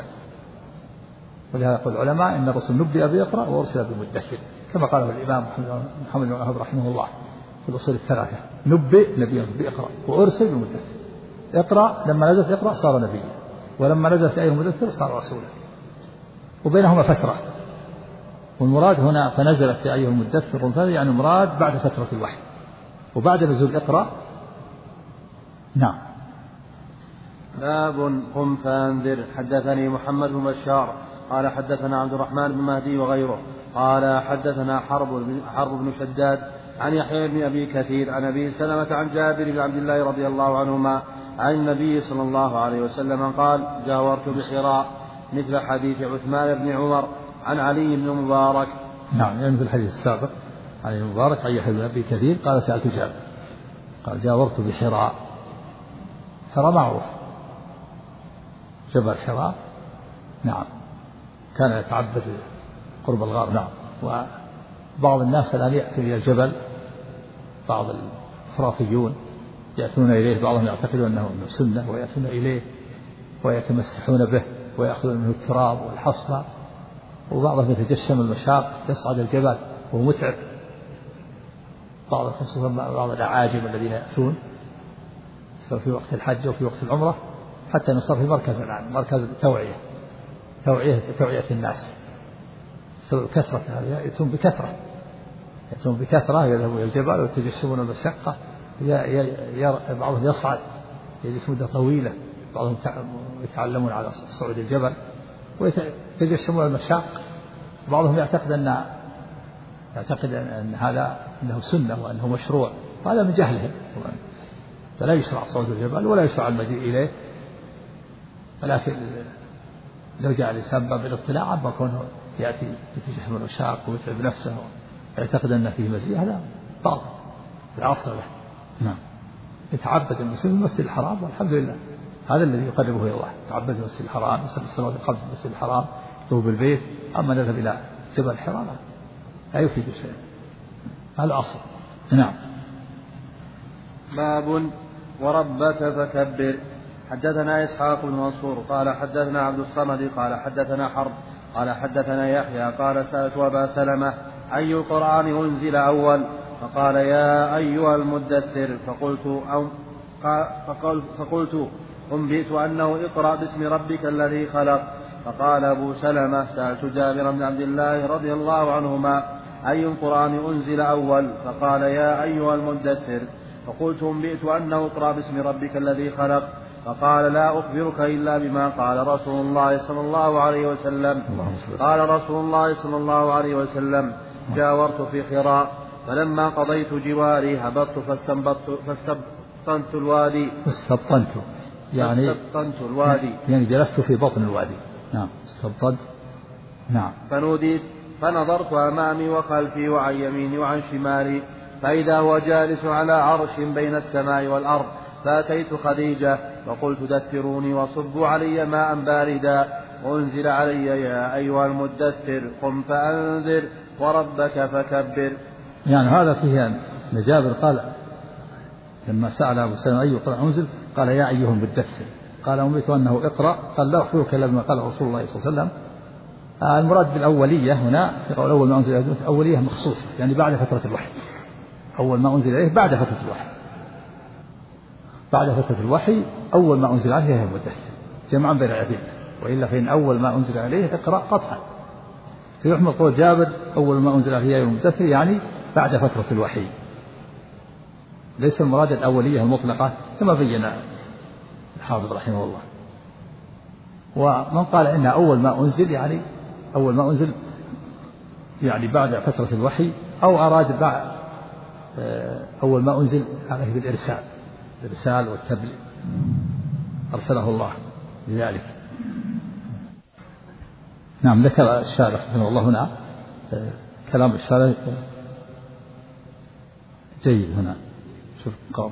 ولهذا يقول العلماء إن الرسول نبئ بيقرأ وأرسل بمدثر، كما قاله الإمام محمد بن وهب رحمه الله في الأصول الثلاثة، نبئ نبيا بيقرأ وأرسل بمدثر. اقرأ لما نزلت اقرأ صار نبيا، ولما نزلت يا أيها المدثر صار رسولا، وبينهما فترة. والمراد هنا فنزلت يا أيها المدثر قم فأنذر، يعني مراد بعد فترة الوحي وبعد نزول اقرأ. نعم. باب قم فأنذر. حدثني محمد بن بشار قال حدثنا عبد الرحمن بن مهدي وغيره قال حدثنا حرب بن شداد عن يحيى بن أبي كثير عن أبي سلمة عن جابر بن عبد الله رضي الله عنهما عن النبي صلى الله عليه وسلم قال جاورت بحراء مثل حديث عثمان بن عمر عن علي بن المبارك. نعم، يعني مثل الحديث السابق علي بن المبارك عن يحيى بن أبي كثير قال سألت جابر قال جاورت بحراء. حراء معروف جبل حراء. نعم كان يتعبد قرب الغار. نعم. وبعض الناس الآن يأتي إلى الجبل، بعض الخرافيون يأتون إليه، بعضهم يعتقدون أنه سنة ويأتون إليه ويتمسحون به ويأخذون منه التراب والحصبة، وبعضهم يتجشم المشاق يصعد الجبل وهو متعب. بعض خصوصا بعض الأعاجم الذين يأتون في وقت الحج وفي وقت العمرة، حتى نصر في مركز الآن، مركز توعية الناس. كثرة يأتون بكثرة يذهبون إلى الجبل ويتجشمون المشقة. بعضهم يصعد يجلس مدة طويلة، بعضهم يتعلمون على صعود الجبل ويتجشمون المشاق. بعضهم يعتقد أن هذا أنه سنة وأنه مشروع، وهذا من جهلهم. فلا يشرع صعود الجبل ولا يشرع المجيء إليه، ولكن لو جاء الإنسان باب الاطلاع عما كونه يأتي يتجشم المشاق ويتعب نفسه ويعتقد أن فيه مزية، هذا باطل العصر له. نعم. يتعبد المسلم في المسجد الحرام، والحمد لله هذا الذي يقربه إلى الله. يتعبد في المسجد الحرام، يصلي الصلوات الخمس في المسجد الحرام، يطوف بالبيت. أما نذهب إلى جبل الحرام لا يفيد شيئا، هذا أصل. نعم. باب وربك فكبر. حدثنا إسحاق بن منصور قال حدثنا عبد الصمد قال حدثنا حرب قال حدثنا يحيى قال سألت أبا سلمة أي القرآن أنزل أول؟ فقال يا أيها المدثر. فقلت أنبئت أنه اقرأ باسم ربك الذي خلق. فقال أبو سلمة سألت جابر بن عبد الله رضي الله عنهما أي القرآن أنزل أول؟ فقال يا أيها المدثر. فقلت أنبئت أنه اقرأ باسم ربك الذي خلق. فقال لا أخبرك إلا بما قال رسول الله صلى الله عليه وسلم. قال رسول الله صلى الله عليه وسلم جاورت في خراء، فلما قضيت جواري هبطت فاستبطنت الوادي. استبطنت يعني جلست في بطن الوادي. نعم. استبطنت. نعم. فنوديت فنظرت أمامي وخلفي وعن يميني وعن شمالي، فإذا هو جالس على عرش بين السماء والأرض. فأتيت خديجة وقلت دثروني وصبوا علي ماء باردا، وأنزل علي يا أيها المدثر قم فأنذر وربك فكبر. يعني هذا فيه أن جابر قال لما سأل أبو سلمة أي قرآن أنزل قال يا أيها المدثر. قال أمرت أنه اقرأ. قال لا أخبرك إلا بما قال رسول الله صلى الله عليه وسلم. المراد بالأولية هنا يقول أول ما أنزل إليه أولية مخصوصة، يعني بعد فترة الوحي. أول ما أنزل إليه بعد فترة الوحي، بعد فترة الوحي أول ما أنزل عليه هي المدثر، جمعا بين الأدلة. وإلا فإن أول ما أنزل عليه اقرأ قطعا. فيحمل قول جابر أول ما أنزل عليه المدثر يعني بعد فترة الوحي، ليس المراد الأولية المطلقة كما بين الحافظ رحمه الله. ومن قال إن أول ما أنزل يعني أول ما أنزل يعني بعد فترة الوحي، أو أراد بعد أول ما أنزل عليه بالإرسال والتبليغ، أرسله الله لذلك. نعم. ذكر الشارح رحمه الله هنا كلام الشارح جيد. هنا شوف قال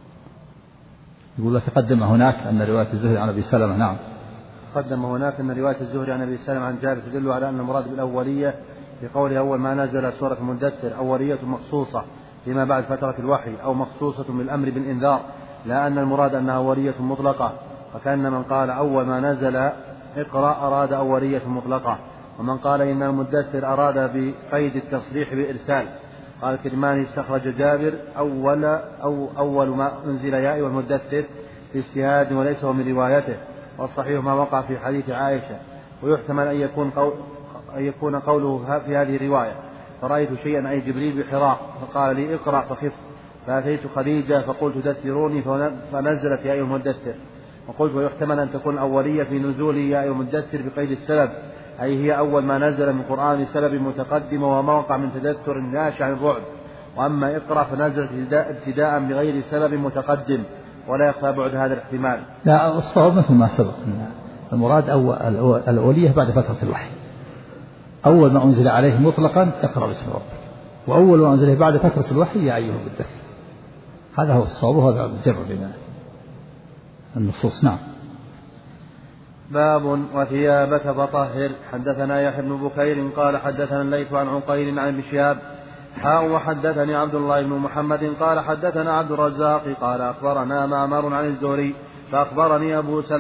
يقول تقدم هناك أن رواية الزهري عن أبي سلمة. نعم. تقدم هناك أن رواية الزهري عن أبي سلمة عن جابر تدل على أن المراد بالأولية بقوله أول ما نزل سورة المدثر أولية مخصوصة فيما بعد فترة الوحي، أو مخصوصة بالأمر بالإنذار، لا أن المراد أنها أولية مطلقة. فكان من قال أول ما نزل اقرأ أراد أولية مطلقة، ومن قال إن المدثر أراد بقيد التصريح بإرسال. قال الكرماني استخرج جابر أول ما أنزل يا أيها المدثر في اجتهاد وليس هو من روايته، والصحيح ما وقع في حديث عائشة. ويحتمل أن يكون قوله في هذه الرواية فرأيت شيئا أي جبريل بحراء فقال لي اقرأ فخفت، فأتيت خديجة فقلت دثروني فنزلت يا أيها المدثر. وقلت ويحتمل أن تكون أولية في نزول يا أيها المدثر بقيد السبب، أي هي أول ما نزل من القرآن لسبب متقدم وما وقع من تدثر ناشئ عن الرعب. وأما اقرأ فنزلت ابتداء بغير سبب متقدم، ولا يخفى بعد هذا الاحتمال. لا، الصواب مثل ما سبق، المراد الأولية بعد فترة الوحي. أول ما أنزل عليه مطلقا اقرأ باسم ربك، وأول ما أنزل بعد فترة الوحي يا أيها المدثر. هذا هو الصواب، وهذا الجمع بين النصوص. نعم. باب وثيابك فطهر. حدثنا يحيى بن بكير قال حدثنا الليث عن عقيل عن ابن شهاب وحدثني عبد الله بن محمد قال حدثنا عبد الرزاق قال أخبرنا معمر عن الزهري فأخبرني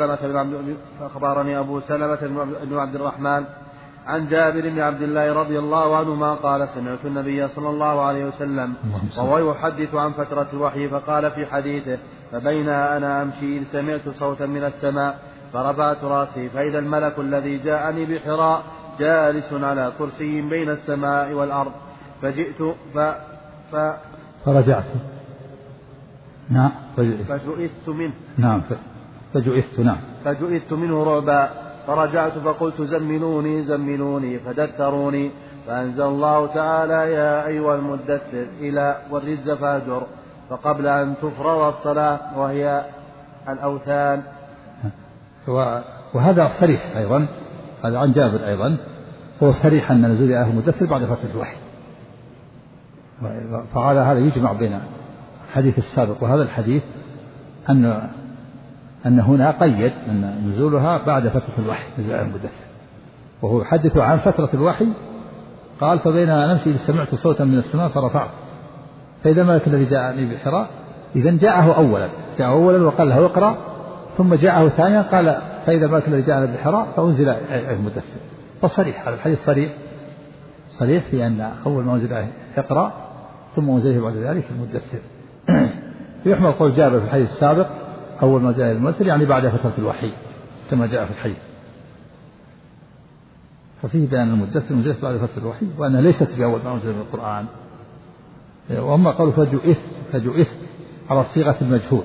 أبو سلمة بن عبد الرحمن عن جابر بن عبد الله رضي الله عنهما قال سمعت النبي صلى الله عليه وسلم وهو يحدث عن فترة الوحي فقال في حديثه فبينا أنا أمشي إذ سمعت صوتا من السماء فرفعت رأسي فإذا الملك الذي جاءني بحراء جالس على كرسي بين السماء والأرض فجئت فرجعت. نعم. فجئت منه. نعم. فجئت منه رعبا فرجعت فقلت زملوني فدثروني فأنزل الله تعالى يا أيها المدثر إلى والرجز فاهجر فقبل أن تفرض الصلاة وهي الأوثان. وهذا صريح أيضا، هذا عن جابر أيضا، هو صريح أن نزول آية المدثر بعد فترة الوحي، فعلى هذا يجمع بين الحديث السابق وهذا الحديث أن هنا قيد أن نزولها بعد فترة الوحي نزول آية المدثر، وهو يحدث عن فترة الوحي قال فبينما نمشي إذ سمعت صوتا من السماء فرفعت فإذا الملك الذي جاءني بحراء، إذن جاءه أولا وقال له اقرأ، ثم جاءه ثانيا قال فإذا الملك الذي جاءني بحراء فأنزل آية المدثر. فصريح هذا الحديث صريح في أن أول ما أنزل آية اقرأ ثم أنزله بعد ذلك المدثر. يحمل قول جابر في الحديث السابق أول ما جاء المدثر يعني بعد فترة الوحي كما جاء في الحديث، ففيه بأن المدثر منزل بعد فترة الوحي وأنها ليست في أول ما أنزل من القرآن. وأما قالوا فجئت على صيغة المجهول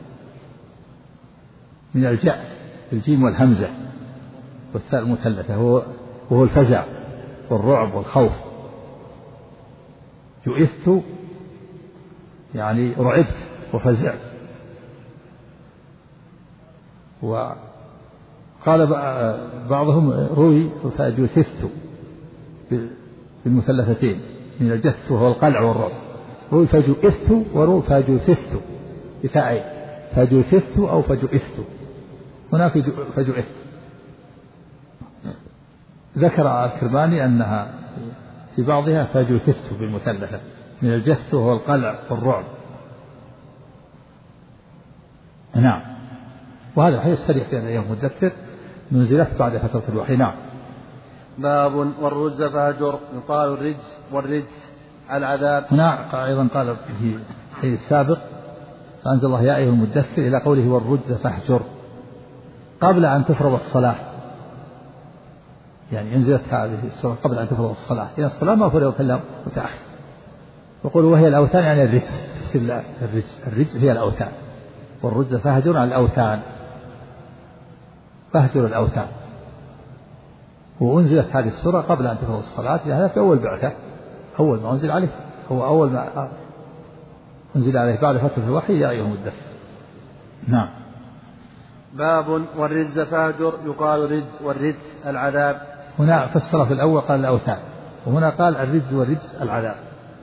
من الجاء الجيم والهمزة والثاء المثلثة وهو الفزع والرعب والخوف. جئت يعني رعبت وفزعت. وقال بعضهم روي فجثثت بالمثلثتين من الجث وهو القلع والرعب، روي فجئثت وروي فجثثت بثاءين، فجثثت أو فجئثت، هنا فجئثت. ذكر الكرماني أنها في بعضها فجثثت بالمثلثة من الجث وهو القلع والرعب. نعم. وهذا الحديث صريح في أن يوم مدثر نزلت بعد فترة الوحي. نعم. باب والرجز فاهجر. يقال والرجز العذاب. هنا أيضا قال في الحديث السابق فأنزل الله يا أيها المدثر إلى قوله والرجز فاهجر قبل أن تفرض الصلاة، يعني انزلت هذه السورة قبل أن تفرض الصلاة، لأن الصلاة ما فرضت إلا متأخر. يقول وهي الأوثان يعني الرجز هي الأوثان، والرجز فاهجر على الأوثان، فاهجر الأوثان. وأنزلت هذه السورة قبل أن تفرض الصلاة، لأنها في أول بعثة، أول ما أنزل عليه، هو أول ما أنزل عليه بعد فترة الوحي يا أيها المدثر. نعم. باب والرجز فاهجر. يقال رجز والرجز العذاب. هنا فسر في الأول قال الأوثان، وهنا قال الرجز والرجز العذاب.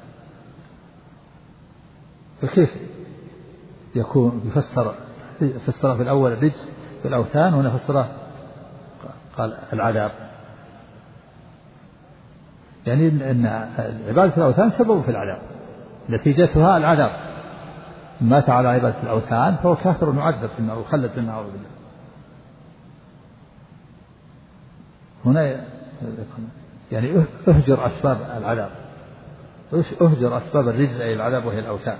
فكيف يكون فسر في الأول الرجز في الأوثان، وهنا فسره قال العذاب؟ يعني أن عبادة الأوثان سبب في العذاب، نتيجتها العذاب. مات على عبادة الأوثان فهو كافر معذب في النار وخلد في النار بالله. هنا يعني اهجر أسباب العذاب، اهجر أسباب الرجز أي العذاب وهي الأوثان.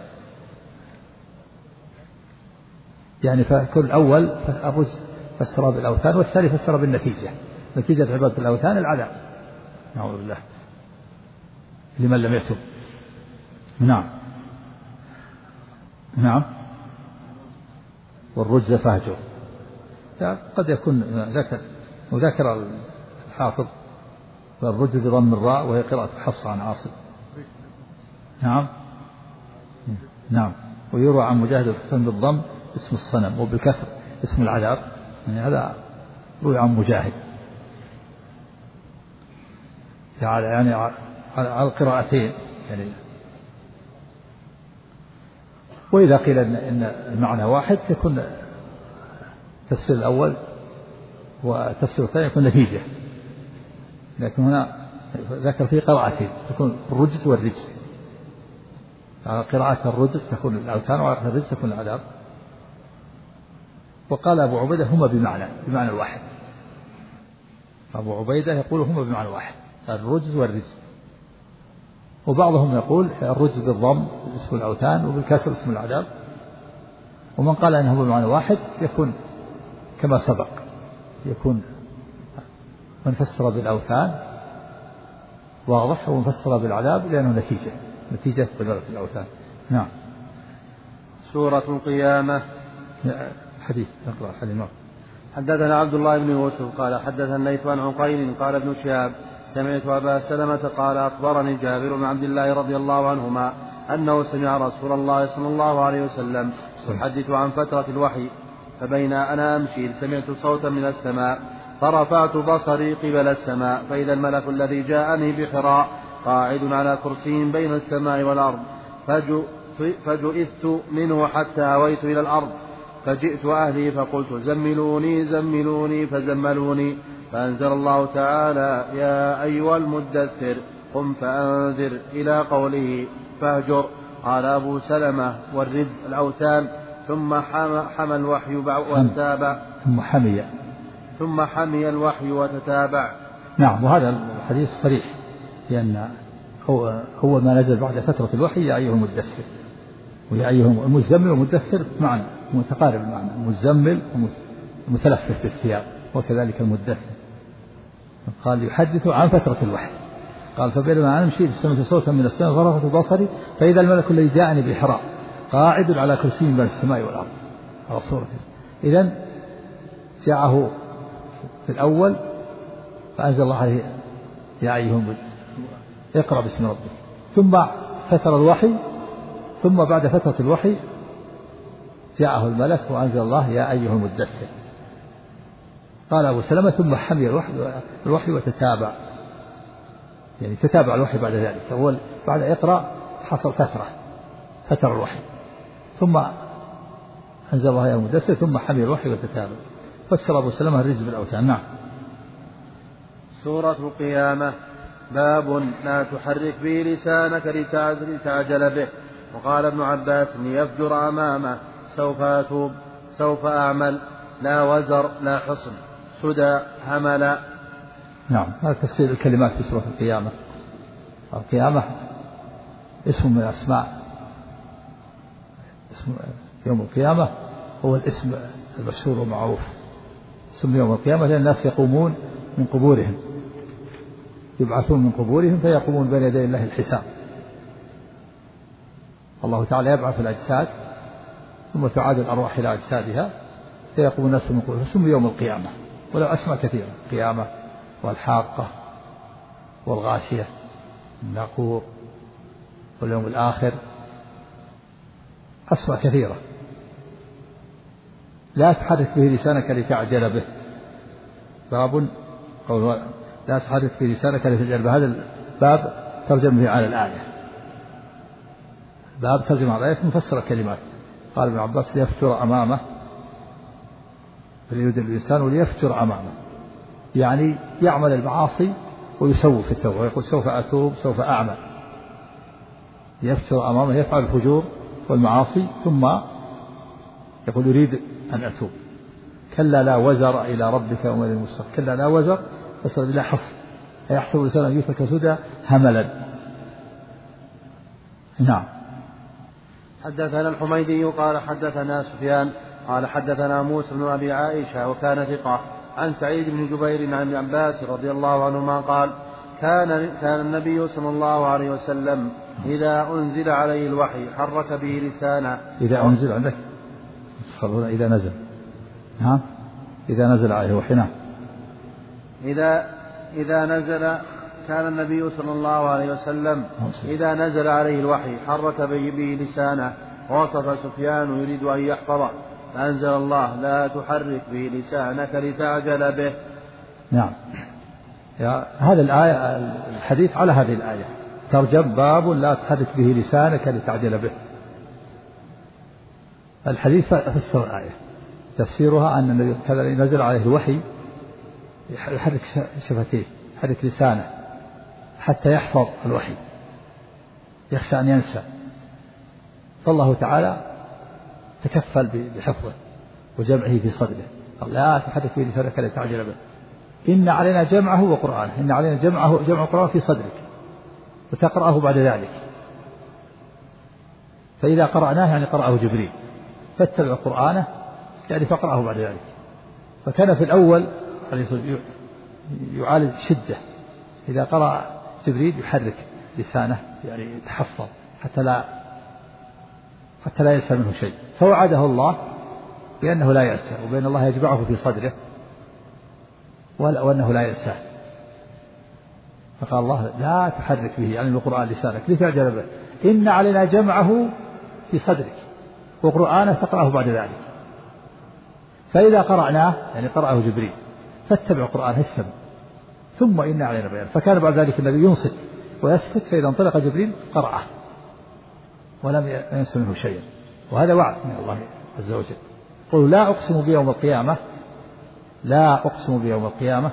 يعني فكل الأول الرجز فسر بالأوثان، والثاني فسر بالنتيجة، نتيجة عبادة الأوثان العذاب، نعوذ بالله، لمن لم يتب. نعم. والرجز فاهجر قد يكون وذكر الحافظ والرجز بضم الراء وهي قراءة حفص عن عاصم. نعم. ويروى عن مجاهد الحسن بالضم اسم الصنم وبالكسر اسم العذاب، يعني هذا روي عن مجاهد يعني على القراءتين يعني. وإذا قيل إن المعنى واحد يكون تفسير الأول والتفسير الثاني يكون نتيجة، لكن هنا ذكر فيه قراءتين تكون الرجز والرجز، على قراءة الرجز تكون الأوثان وعلى قراءة الرجز تكون العذاب. وقال أبو عبيدة هما بمعنى الواحد، أبو عبيدة يقول هما بمعنى واحد، الرجز والرجز. وبعضهم يقول الرجز بالضم اسم الأوثان وبالكسر اسم العذاب. ومن قال أنه بمعنى واحد يكون كما سبق، يكون من فسر بالأوثان واضح، ومن فسر بالعذاب لأنه نتيجة بلغة الأوثان. نعم. سورة القيامة. حديث نقرأ الحديث. حدثنا عبد الله بن يوسف قال حدثنا الليث عن عقيل قال ابن شهاب سمعت أبا سلمة قال أخبرني جابر بن عبد الله رضي الله عنهما أنه سمع رسول الله صلى الله عليه وسلم يحدث عن فترة الوحي، فبين أنا أمشي سمعت صوتا من السماء فرفعت بصري قبل السماء فإذا الملك الذي جاءني بحراء قاعد على كرسي بين السماء والأرض، فجئت منه حتى هويت إلى الأرض، فجئت أهلي فقلت زملوني فزملوني، فأنزل الله تعالى يا أيها المدثر قم فأنذر إلى قوله فاهجر. قال أبو سلمة والرجز الأوثان ثم حمى الوحي وتتابع ثم حمي الوحي وتتابع. نعم. وهذا الحديث صريح، لأن هو ما نزل بعد فترة الوحي يا أيها المدثر، ويا أيها المزمل والمدثر معنى متقارب المعنى، المزمل ومتلفف بالثياب، وكذلك المدثر. قال يحدث عن فترة الوحي، قال فبينما أنا أمشي سمعت صوتا من السماء فرفعت بصري فإذا الملك الذي جاءني بحراء قاعد على كرسي بين السماء والأرض على صورته. إذن جاءه في الأول فأنزل الله عليه يا أيها اقرأ باسم ربك، ثم فترة الوحي، ثم بعد فترة الوحي جاءه الملك وأنزل الله يا أيها المدثر. قال أبو سلمة ثم حمي الوحي وتتابع، يعني تتابع الوحي بعد ذلك. أول بعد اقرأ حصل فترة الوحي، ثم أنزل الله يا المدثر، ثم حمي الوحي وتتابع. فسر أبو سلمة الرجز بالأوثان. نعم. سورة القيامة. باب لا تحرك به لسانك لتعجل به. وقال ابن عباس ليفجر أمامه سوف أتوب سوف أعمل لا وزر لا حصن سدى همل. نعم. هذا تفسير الكلمات في سورة القيامة. القيامة اسم من أسماء، اسم يوم القيامة هو الاسم المشهور ومعروف، اسم يوم القيامة لأن الناس يقومون من قبورهم، يبعثون من قبورهم فيقومون بين يدي الله الحساب. الله تعالى يبعث الأجساد ثم تعاد الأرواح إلى أجسادها فيقوم الناس من قبورهم، فسمي يوم القيامة. ولو أسماء كثيرة، القيامة والحاقة والغاشية الناقور واليوم الآخر، أسماء كثيرة. لا تحرك به لسانك لتعجل به. باب لا تحرك به لسانك لتعجل به. هذا الباب ترجم به على الآية، باب ترجم على الآية مفسر كلمات. قال ابن عباس ليفتر أمامه، فليود الإنسان وليفتر أمامه، يعني يعمل المعاصي ويسوف في التوبة ويقول سوف أتوب سوف أعمل. يفتر أمامه يفعل الفجور والمعاصي ثم يقول يريد أن أتوب. كلا لا وزر إلى ربك يوم المستقر. كلا لا وزر فصل بلا حصر، يحسب الإنسان أن يترك سدى هملا. نعم. حدثنا الحميدي قال حدثنا سفيان قال حدثنا موسى بن أبي عائشة وكان ثقة عن سعيد بن جبير عن ابن عباس رضي الله عنهما قال كان النبي صلى الله عليه وسلم إذا أنزل عليه الوحي حرك به لسانه. إذا أنزل عندك إذا نزل. ها إذا نزل عليه الوحي. نعم. إذا نزل كان النبي صلى الله عليه وسلم إذا نزل عليه الوحي حرك به لسانه. وصف سفيان يريد أن يحفظه فأنزل الله لا تحرك به لسانك لتعجل به. نعم. هذا الآية الحديث على هذه الآية ترجم باب لا تحرك به لسانك لتعجل به. الحديث فسر الآية، تفسيرها أن النبي كذا نزل عليه الوحي يحرك شفتيه، يحرك لسانه حتى يحفظ الوحي، يخشى أن ينسى، فالله تعالى تكفل بحفظه وجمعه في صدره. قال لا تحرك به لسانك لتعجل به، إن علينا جمعه وقرآنه، إن علينا جمع القرآن في صدرك وتقرأه بعد ذلك، فإذا قرأناه يعني قرأه جبريل، فاتبع قرآنه يعني فقرأه بعد ذلك. فكان في الأول يعالج شدة، إذا قرأ جبريل يحرك لسانه يعني يتحفظ حتى لا ينسى منه شيء، فوعده الله بأنه لا ينسى، وبأن الله يجمعه في صدره وأنه لا ينساه. فقال الله لا تحرك به يعني القرآن لسانك لتعجل به، إن علينا جمعه في صدرك وقرآنه تقرأه بعد ذلك، فإذا قرأناه يعني قرأه جبريل فاتبع قرآنه السمع ثم إن علينا بيان. فكان بعد ذلك النبي ينصت ويسكت، فإذا انطلق جبريل قرأه ولم ينس منه شيئا، وهذا وعد من الله عز وجل. قلوا لا أقسم بيوم القيامة، لا أقسم بيوم القيامة.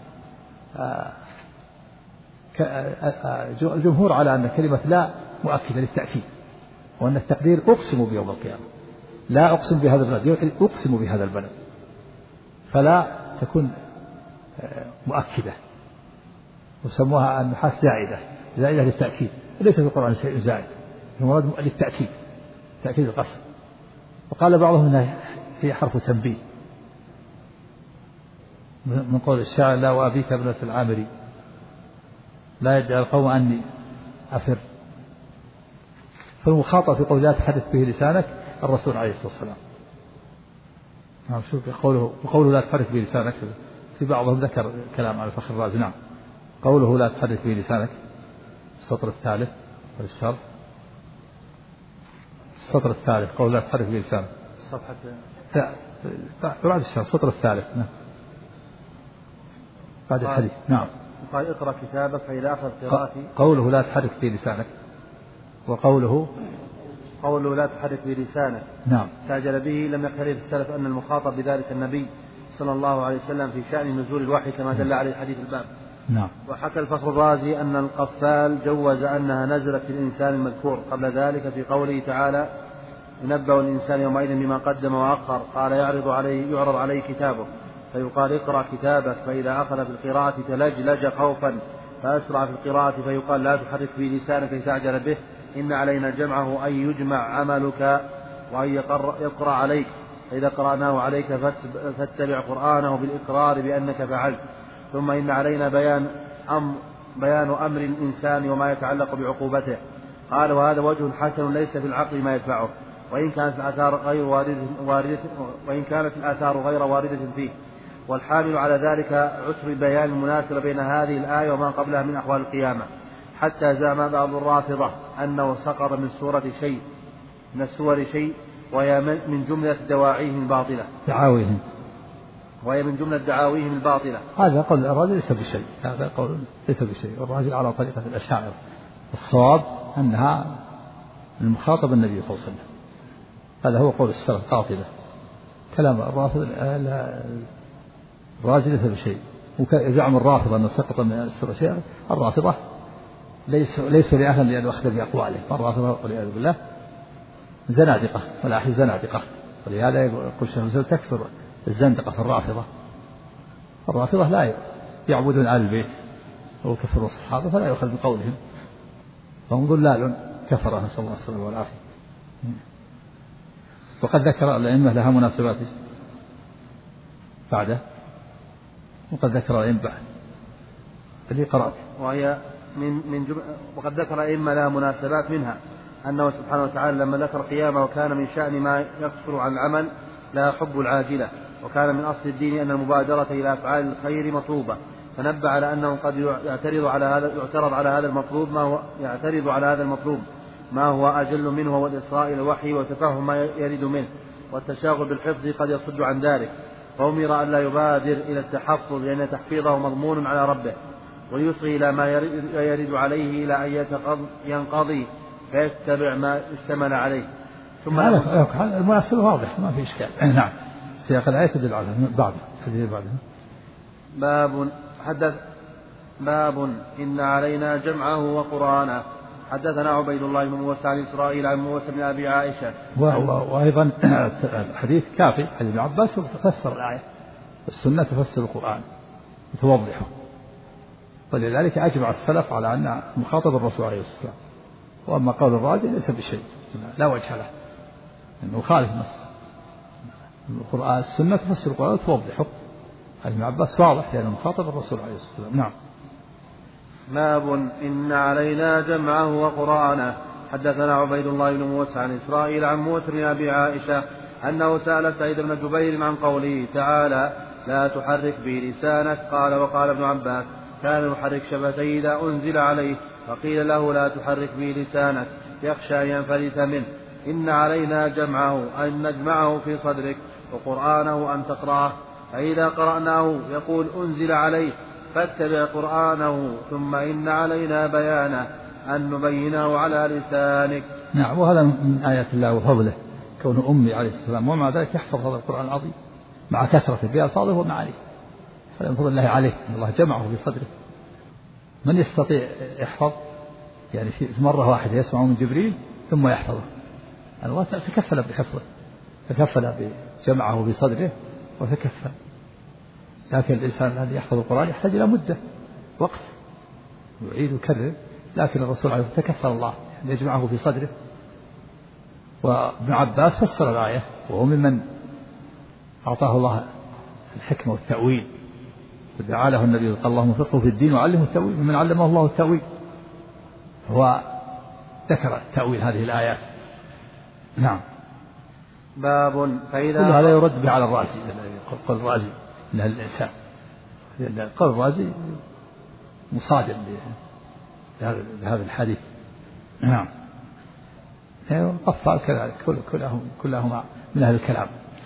الجمهور على أن كلمة لا مؤكدة للتأكيد، وأن التقدير أقسم بيوم القيامة، لا أقسم بهذا البلد، يعني أقسم بهذا البلد، فلا تكون مؤكدة، وسموها النحاة زائدة للتأكيد، وليس في القرآن شيء زائد، المراد للتأكيد، تأكيد القسم. وقال بعضهم أنها هي حرف تنبيه من قول الشاعر لا وأبيك ابنة العامري لا يدعي القوم أني أفر. فالمخاطب في قول لا تحدث به لسانك الرسول عليه الصلاة والسلام. نعم شوف قوله لا تحرك به لسانك، في بعضهم ذكر كلام على الفخر الرازي. نعم قوله لا تحرك به لسانك السطر الثالث والشر، السطر الثالث قوله لا تحرك به لسانك الصفحة بعد الشر السطر الثالث. نعم بعد الحديث. نعم قال اقرأ كتابك فإذا أخذ قراءتي. قوله لا تحرك به لسانك، وقوله لا تحرك به لسانك نعم تعجل به. لم يختلف السلف أن المخاطب بذلك النبي صلى الله عليه وسلم في شأن نزول الوحي كما دل عليه حديث الباب. نعم. وحكى الفخر الرازي أن القفال جوز أنها نزلت في الإنسان المذكور قبل ذلك في قوله تعالى ينبأ الإنسان يومئذ بما قدم وأخر. قال يعرض عليه كتابه فيقال اقرأ كتابك، فإذا أخذ في القراءة تلجلج خوفا فأسرع في القراءة فيقال لا تحرك به لسانك لتعجل به، إن علينا جمعه أي يجمع عملك وأن يقرأ عليك، فإذا قرأناه عليك فاتبع قرآنه بالإقرار بأنك فعلت. ثم إن علينا بيان أمر الإنسان وما يتعلق بعقوبته. قال وهذا وجه حسن ليس في العقل ما يدفعه، وإن كانت الآثار غير واردة فيه. والحامل على ذلك عسر البيان المناسب بين هذه الآية وما قبلها من أحوال القيامة، حتى زعم بعض الرافضة أنه سقط من السور شيء وهي من جملة دواعيهم الباطلة. هذا قول الرازي ليس بشيء، هذا قول ليس بشيء، والرازي على طريقة الأشاعرة. الصواب أنها المخاطب النبي صلى الله عليه وسلم، هذا هو قول السلف قاطبة. كلام الرافض الرازي ليس بشيء. وزعم الرافضة أنه سقط من السور شيء، الرافضة ليس لأهل لأن أخذ بأقواله، الرافضة والعياذ بالله زنادقة والأحي زنادقة، ولهذا يقول الشيخ الإسلام تكثر الزندقة في الرافضة لا يعبدون آل البيت وكفروا الصحابة فلا يؤخذ بقولهم، فهم ضلال كفر، نسأل الله السلامة والعافية. وقد ذكر الأئمة لها مناسبات بعده، وقد ذكر الأئمة بعد الذي قرأت، وهي وقد ذكر الأئمة لها مناسبات، منها أنه سبحانه وتعالى لما ذكر قيامه وكان من شأن ما يقصر عن العمل لا حب العاجلة، وكان من أصل الدين أن المبادرة إلى أفعال الخير مطلوبة، فنبه على أنه قد يعترض على هذا المطلوب ما هو أجل منه، والإسراء إلى الوحي وتفهم ما يرد منه، والتشاغل بالحفظ قد يصد عن ذلك، فأمر أن لا يبادر إلى التحفظ لأن تحفيظه مضمون على ربه، ويصغي إلى ما يرد عليه إلى أن ينقضي فيتبع ما اشتمل عليه. ثم المناسبة واضح ما في إشكال. نعم سياق الآية تدل على بعض الحديث بعدها. باب إن علينا جمعه وقرآنه. حدثنا عبيد الله بن موسى عن إسرائيل عن موسى بن أبي عائشة. وأيضا الحديث كافي عن ابن عباس تفسر الآية، السنة تفسر القرآن وتوضحه، ولذلك أجمع السلف على أن مخاطب الرسول عليه الصلاة والسلام. وأما قول الرازي ليس بشيء، لا وجه له، إنه خالف النص. القرآن السنة تفسر القرآن وتوضحه، ابن عباس واضح لأنه مخاطب الرسول عليه الصلاة والسلام. نعم. باب إن علينا جمعه وقرآنه. حدثنا عبيد الله بن موسى عن إسرائيل عن موسى بن أبي عائشة أنه سأل سعيد بن جبير عن قوله تعالى لا تحرك به لسانك. قال وقال ابن عباس كان يحرك شفتيه إذا أنزل عليه، فقيل له لا تحرك به لسانك يخشى أن ينفلت منه. إن علينا جمعه أن نجمعه في صدرك، وقرآنه أن تقرأه، فإذا قرأناه يقول أنزل عليه فاتبع قرآنه، ثم إن علينا بيانه أن نبينه على لسانك. نعم. وهذا من آيات الله وفضله كون أمي عليه السلام ومع ذلك يحفظ هذا القرآن العظيم مع كثرة بألفاظه ومعانيه، فمن فضل الله عليه أن الله جمعه في صدره. من يستطيع يحفظ يعني في مرة واحدة يسمع من جبريل ثم يحفظه؟ الله تكفل بحفظه، تكفل بجمعه في صدره وتكفل. لكن الإنسان الذي يحفظ القرآن يحتاج إلى مدة وقت يعيد ويكرر، لكن الرسول عليه الصلاة والسلام تكفل الله أن يجمعه في صدره. وابن عباس فسر الآية وهو ممن أعطاه الله الحكمة والتأويل، ودعا له النبي قال اللهم فقهه في الدين وعلمه التأويل، ممن علمه الله التأويل، هو ذكر تأويل هذه الآيات. نعم. باب فإذا كل هذا يرد به على الرازي، قول الرازي إن الإنسان، قول الرازي مصادم لهذا الحديث. نعم. القفال كذلك كلهم من أهل الكلام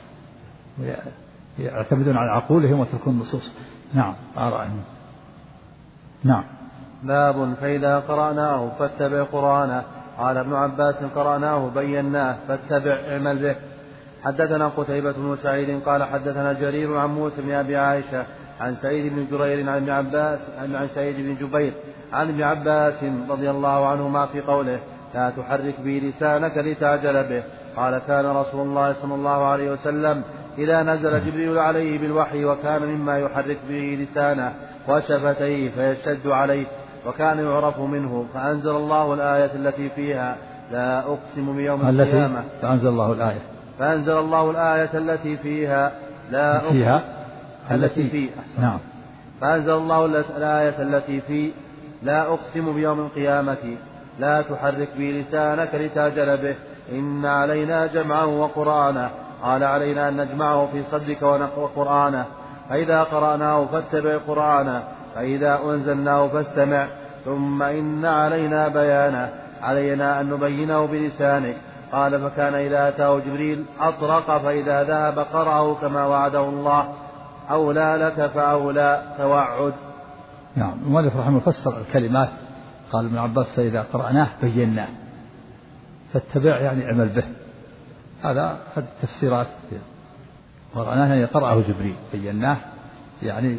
يعتمدون على عقولهم وتركون النصوص. نعم. آرائهم. نعم. باب فإذا قرأناه فاتبع قرآنه. قال ابن عباس قرأناه بيناه فاتبع اعمل به. حدثنا قتيبة بن سعيد قال حدثنا جرير عن موسى بن أبي عائشة عن سعيد بن جرير عن ابن عباس عن سعيد بن جبير عن ابن عباس رضي الله عنهما في قوله لا تحرك به لسانك لتعجل به. قال كان رسول الله صلى الله عليه وسلم إذا نزل جبريل عليه بالوحي وكان مما يحرك به لسانه وشفتيه فيشتد عليه، وكان يعرف منه، فأنزل الله الآية التي فيها لا أقسم بيوم القيامة. فأنزل الله الآية التي فيها لا أقسم التي فيه. نعم. فأنزل الله الآية التي فيه لا أقسم بيوم القيامة لا تحرك به لسانك لتعجل به. إن علينا جمعه وقرآنه. قال علينا أن نجمعه في صدرك وقرآنه، فإذا قرأناه فاتبع قرآنه، فإذا أنزلناه فاستمع، ثم إن علينا بيانه، علينا أن نبينه بلسانك. قال فكان إذا أتاه جبريل أطرق، فإذا ذهب قرأه كما وعده الله. أولى لك فأولى توعد. نعم. المؤلف رحمه فسر الكلمات. قال ابن عباس فإذا قرأناه بيناه، فاتبع يعني عمل به. هذا التفسيرات. قرأناه يعني قرأه جبريل، بيناه يعني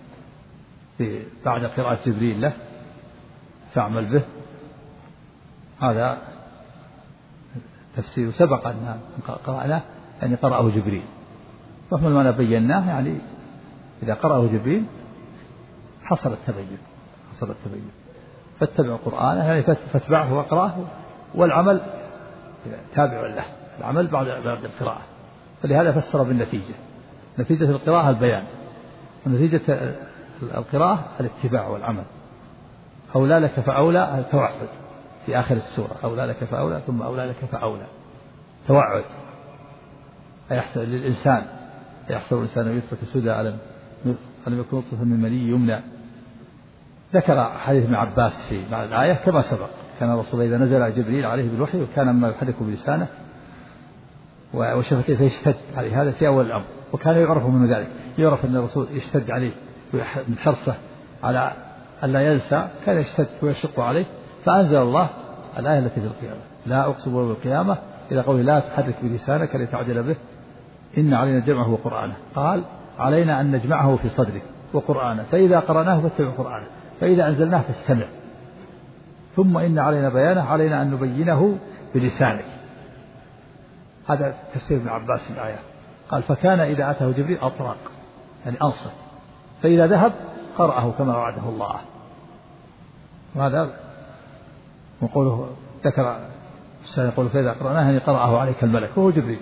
بعد قراءة جبريل له فاعمل به. هذا تفسير سبق أن قرأناه يعني قرأه جبريل، وهم ما بيناه يعني إذا قرأه جبريل حصل التبين. فاتبع قرآنه يعني فاتبعه وقرأه، والعمل تابع له، العمل بعد القراءة. فلهذا فسر بالنتيجة. نتيجة القراءة البيان، ونتيجة القراءة الاتباع والعمل. أولى لك فأولى التوعد في آخر السورة، أولى لك فأولى ثم أولى لك فأولى توعد. أيحسب للإنسان يحسب الإنسان أن يترك سدى ألم يكن نطفة من مني يمنى. ذكر حديث ابن عباس في بعد الآية كما سبق. كان الرسول إذا نزل جبريل عليه بالوحي وكان مما يحرك بلسانه وشفتيه فيشتد عليه، هذا في أول الأمر. وكان يعرف من ذلك، يعرف أن الرسول يشتد عليه من حرصه على أن لا ينسى، كان يشتد ويشق عليه. فأنزل الله الآية التي في القيامة لا أقسم بيوم القيامة إلى قوله لا تحرك بلسانك لتعجل به إن علينا جمعه وقرآنه. قال علينا أن نجمعه في صدرك، وقرآنه فإذا قرأناه فاتبع قرآنه فإذا أنزلناه فاستمع ثم إن علينا بيانه علينا أن نبينه بلسانك. هذا تفسير ابن عباس الآية. قال فكان إذا أتاه جبريل أطرق يعني أنصت فإذا ذهب قرأه كما وعده الله. وهذا وقوله ذكر يقول فإذا قرأناه يعني قرأه عليك الملك وهو جبريل.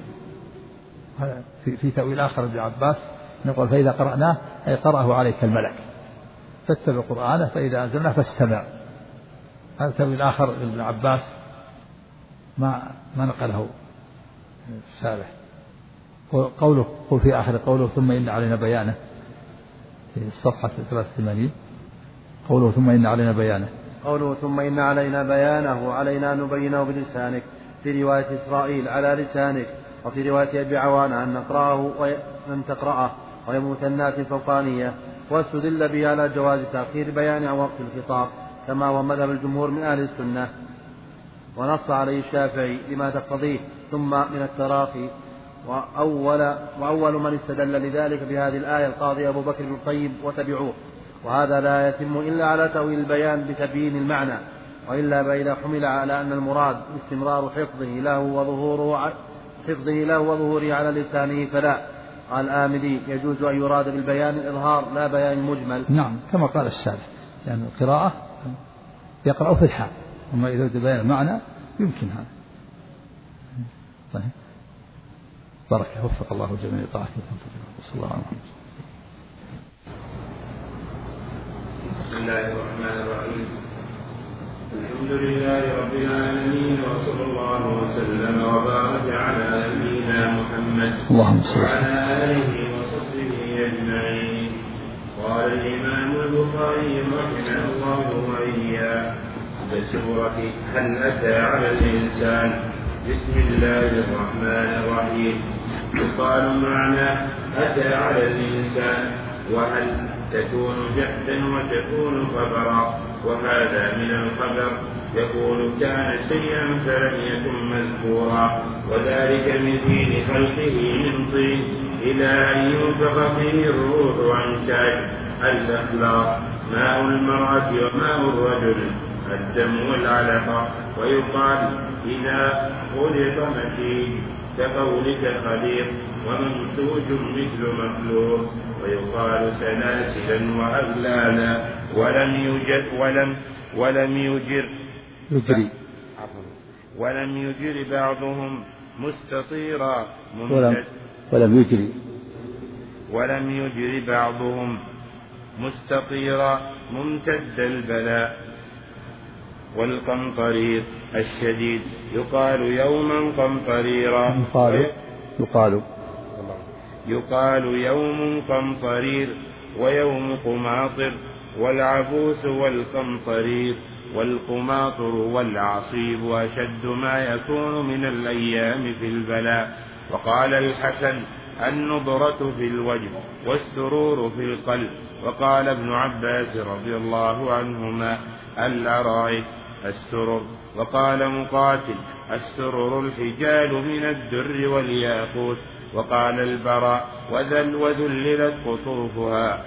في تأويل آخر ابن عباس نقول فإذا قرأناه أي قرأه عليك الملك فاتبع قرآنه فإذا أنزلناه فاستمع. هذا تأويل آخر ابن عباس ما نقله الشارح. قوله قل في آخر قوله ثم إن علينا بيانه في الصفحة 83 قوله ثم إن علينا بيانه قوله ثم إن علينا بيانه علينا أن نبينه بلسانك في رواية إسرائيل على لسانك وفي رواية أبي عوانة أن نقرأه وأن تقرأه وهي مثنات فوقانية واستدل به على جواز تأخير بيان عن وقت الخطاب كما هو مذهب الجمهور من أهل السنة ونص عليه الشافعي لما تقتضيه ثم من التراخي وأول من استدل لذلك بهذه الآية القاضي أبو بكر بن الطيب وتبعوه. وهذا لا يتم إلا على تأويل البيان بتبيين المعنى وإلا فإذا حمل على أن المراد استمرار حفظه له وظهوره على لسانه فلا. قال آمدي يجوز أن يراد بالبيان الإظهار لا بيان المجمل. نعم كما قال الشارح يعني القراءة يقرأ في الحال أما إذا بيان المعنى يمكن هذا. طيب بركة وفق الله جميع طاعته صلى الله عليه وسلم. بسم الله الرحمن الرحيم الحمد لله رب العالمين وصلى الله وسلم وبارك على نبينا محمد وعلى آله وصحبه أجمعين. قال الإمام البخاري رحمه الله وإياه بسورة هل أتى على الإنسان. بسم الله الرحمن الرحيم. يقال معنى أتى على الإنسان وهل تكون جهدا وتكون خبرا وهذا من الخبر يقول كان شيئا فلم يكن مذكورا وذلك من حين خلقه من طين إلى أن ينفخ فيه الروح عن شاك الأخلاق ماء المرأة وماء الرجل الدم والعلقة. ويقال إذا خلق مشيج كقولك خليق وممسوج مثل مخلوق. ويقال سلاسلا وأغلالا ولم يجر بعضهم مستطيرا ولم يجر بعضهم مستطيرا ممتد البلاء. والقمطرير الشديد يقال يوما قمطريرا يقال يوم قمطرير ويوم قماطر والعبوس والقمطرير والقماطر والعصيب أشد ما يكون من الأيام في البلاء. وقال الحسن النضرة في الوجه والسرور في القلب. وقال ابن عباس رضي الله عنهما الأرائك السرر. وقال مقاتل السرر الحجال من الدر والياقوت. وقال البراء وذللت قطوفها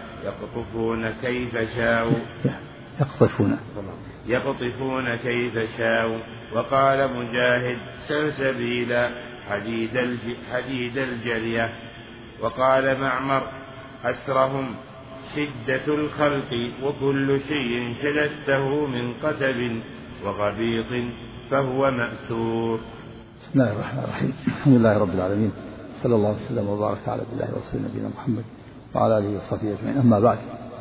يقطفون كيف شاءوا. وقال مجاهد سلسبيلا حديد الجرية. وقال معمر أسرهم شدة الخلق وكل شيء شددته من قتب وغبيط فهو مأسور. بسم الله الرحمن الرحيم. الحمد لله رب العالمين صلى الله وسلم وبارك على الله ورسول نبينا محمد وعلى آله وصحبه أجمعين. أما بعد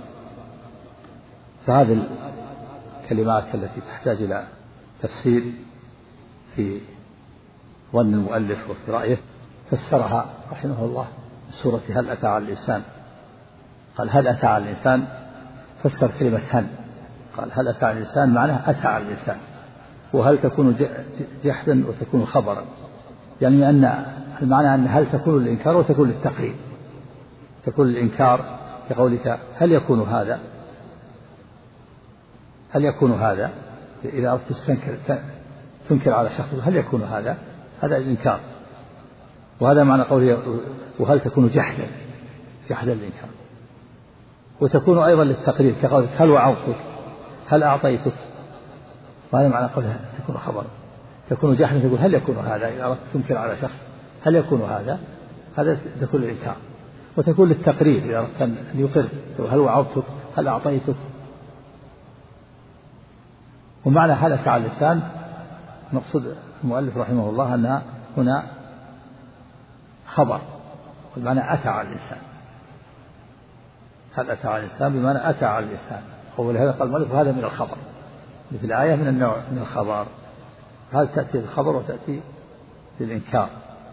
فهذه الكلمات التي تحتاج إلى تفسير في ظن المؤلف وفي رأيه فسرها رحمه الله بسورة هل أتى على الإنسان. قال هل أتى على الإنسان فسر كلمة هل. قال هل أتى على الإنسان معناه أتى على الإنسان وهل تكون جحدا وتكون خبرا يعني أن المعنى أن هل تكون الإنكار وتكون للتقرير. تكون الإنكار كقولك هل يكون هذا إذا أردت تنكر على شخص هل يكون هذا الإنكار. وهذا معنى قوله وهل تكون جحدا الإنكار. وتكون أيضا للتقرير كقولك هل وعظتك، هل أعطيتك، وهذا معنى قولها تكون خبرا. تكون جحدا تقول هل يكون هذا، إذا أردت تنكر على شخص هل يكون هذا، هذا تكون للإنكار. وتكون للتقرير إذا أردت أن يقر هل وعظتك، هل أعطيتك. ومعنى هلك على اللسان مقصود المؤلف رحمه الله أنها هنا خبر، بمعنى أتى على الإنسان. هل أتى على الإنسان بمعنى أتى على الإنسان. ولهذا قال المؤلف هذا من الخبر، مثل الآية من النوع من الخبر. هذا تأتي بالخبر وتأتي بالإنكار.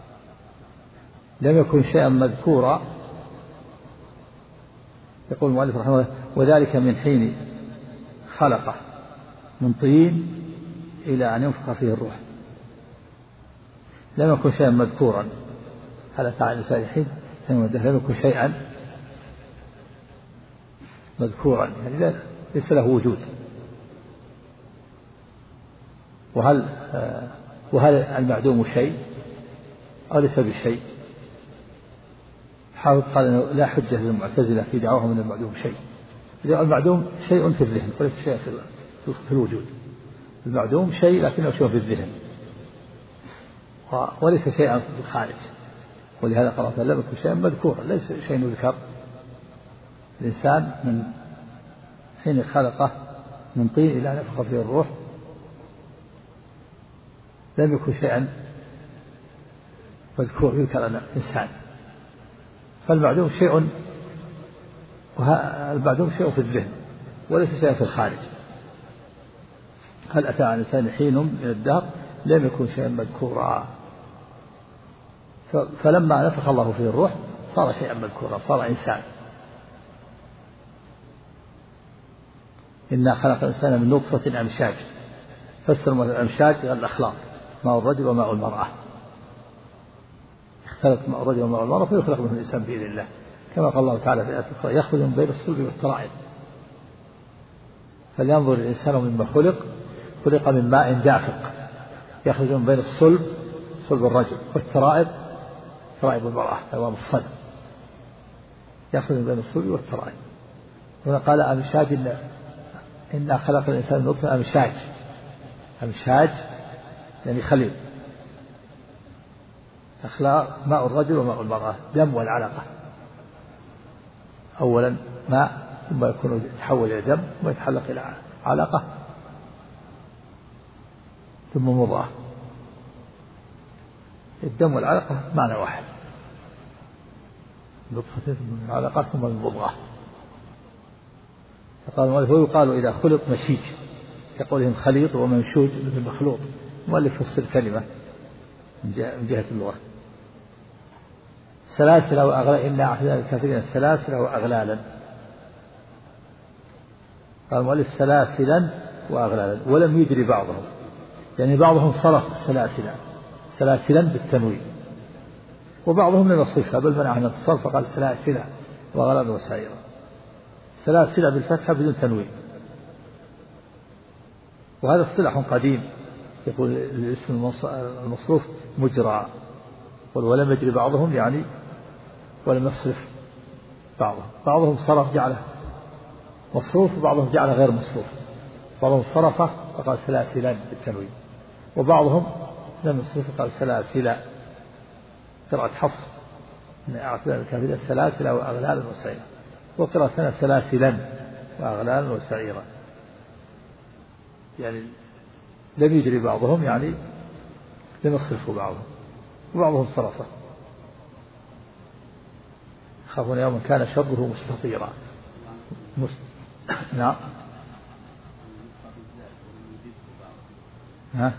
لم يكن شيئا مذكورا. يقول المؤلف رحمه الله وذلك من حين خلقه من طين إلى أن ينفخ فيه الروح. لم يكن شيئا مذكورا. هل تعالى الإنسان حين لم يكن شيئا مذكورا، يعني ليس له وجود. وهل المعدوم شيء أو ليس بشيء؟ حافظ قال إنه لا حجة للمعتزلة في دعواهم من المعدوم شيء. المعدوم شيء في الذهن وليس شيء في الوجود. المعدوم شيء لكنه شيء في الذهن وليس شيئا في الخارج. ولهذا قال لم يكن شيئا مذكورا، ليس شيء يذكر. الإنسان من حين خلقه من طين إلى أن ينفخ فيه الروح لم يكن شيئا مذكور يذكر أن إنسان. فالمعدوم شيء، والمعدوم شيء في الذهن وليس شيئا في الخارج. هل أتى على الإنسان حين من الدهر لم يكن شيئا مذكورا. فلما نفخ الله فيه الروح صار شيئا مذكورا، صار إنسان. إنا خلق الإنسان من نطفة أمشاج. فسر الأمشاج غير الأخلاق، ماء الرجل وماء المرأة. اختلط ماء الرجل وماء المرأة فيخلق منه الإنسان بإذن الله، كما قال الله تعالى في آية أخرى يخرج من بين الصلب والترائب. فلينظر الإنسان مما خلق من ماء دافق يخرج من بين الصلب، صلب الرجل، والترائب، ترائب المرأة أمام الصدر، يخرج من بين الصلب والترائب. هنا قال أمشاج إنا خلق الإنسان من نطفة أمشاج. أمشاج يعني خليط. أخلاق ماء الرجل وماء المرأة، دم والعلقة. أولا ماء ثم يتحول إلى دم ثم يتحلق إلى علقة ثم مضغة. الدم والعلقة معنى واحد، نطفة ثم علقة ثم المضغة. فقال المؤلف ويقال إذا خلط مشيج كقولهم خليط ومنشوج مثل مخلوط. المؤلف فسر الكلمة من جهة اللغة. سلاسل وأغلال إلا أعتدنا للكافرين سلاسل وأغلالا. قال المؤلف سلاسلا وأغلالا ولم يجري بعضهم، يعني بعضهم صرف سلاسلا بالتنوين وبعضهم لم يصرفها بل منعها من الصرف فقال سلاسل وأغلالا وسعيرا. سلاسل بالفتحة بدون تنوين، وهذا اصطلاح قديم. يقول الاسم المصروف مجرى، ولم يجري بعضهم يعني ولم يصرف بعضهم صرف جعله مصروف وبعضهم جعله غير مصروف. بعضهم صرفه فقال سلاسلا بالتنوين وبعضهم لم يصرف فقال سلاسل. قراءة حفص من أعتدنا للكافرين سلاسل وأغلالا وسعيرا، وقراءتنا سلاسلا وأغلالا وسعيرا. يعني لم يجري بعضهم يعني لم يصرفوا بعضهم وبعضهم صرفه. خافون يوما كان شره مستطيرا. نعم. ها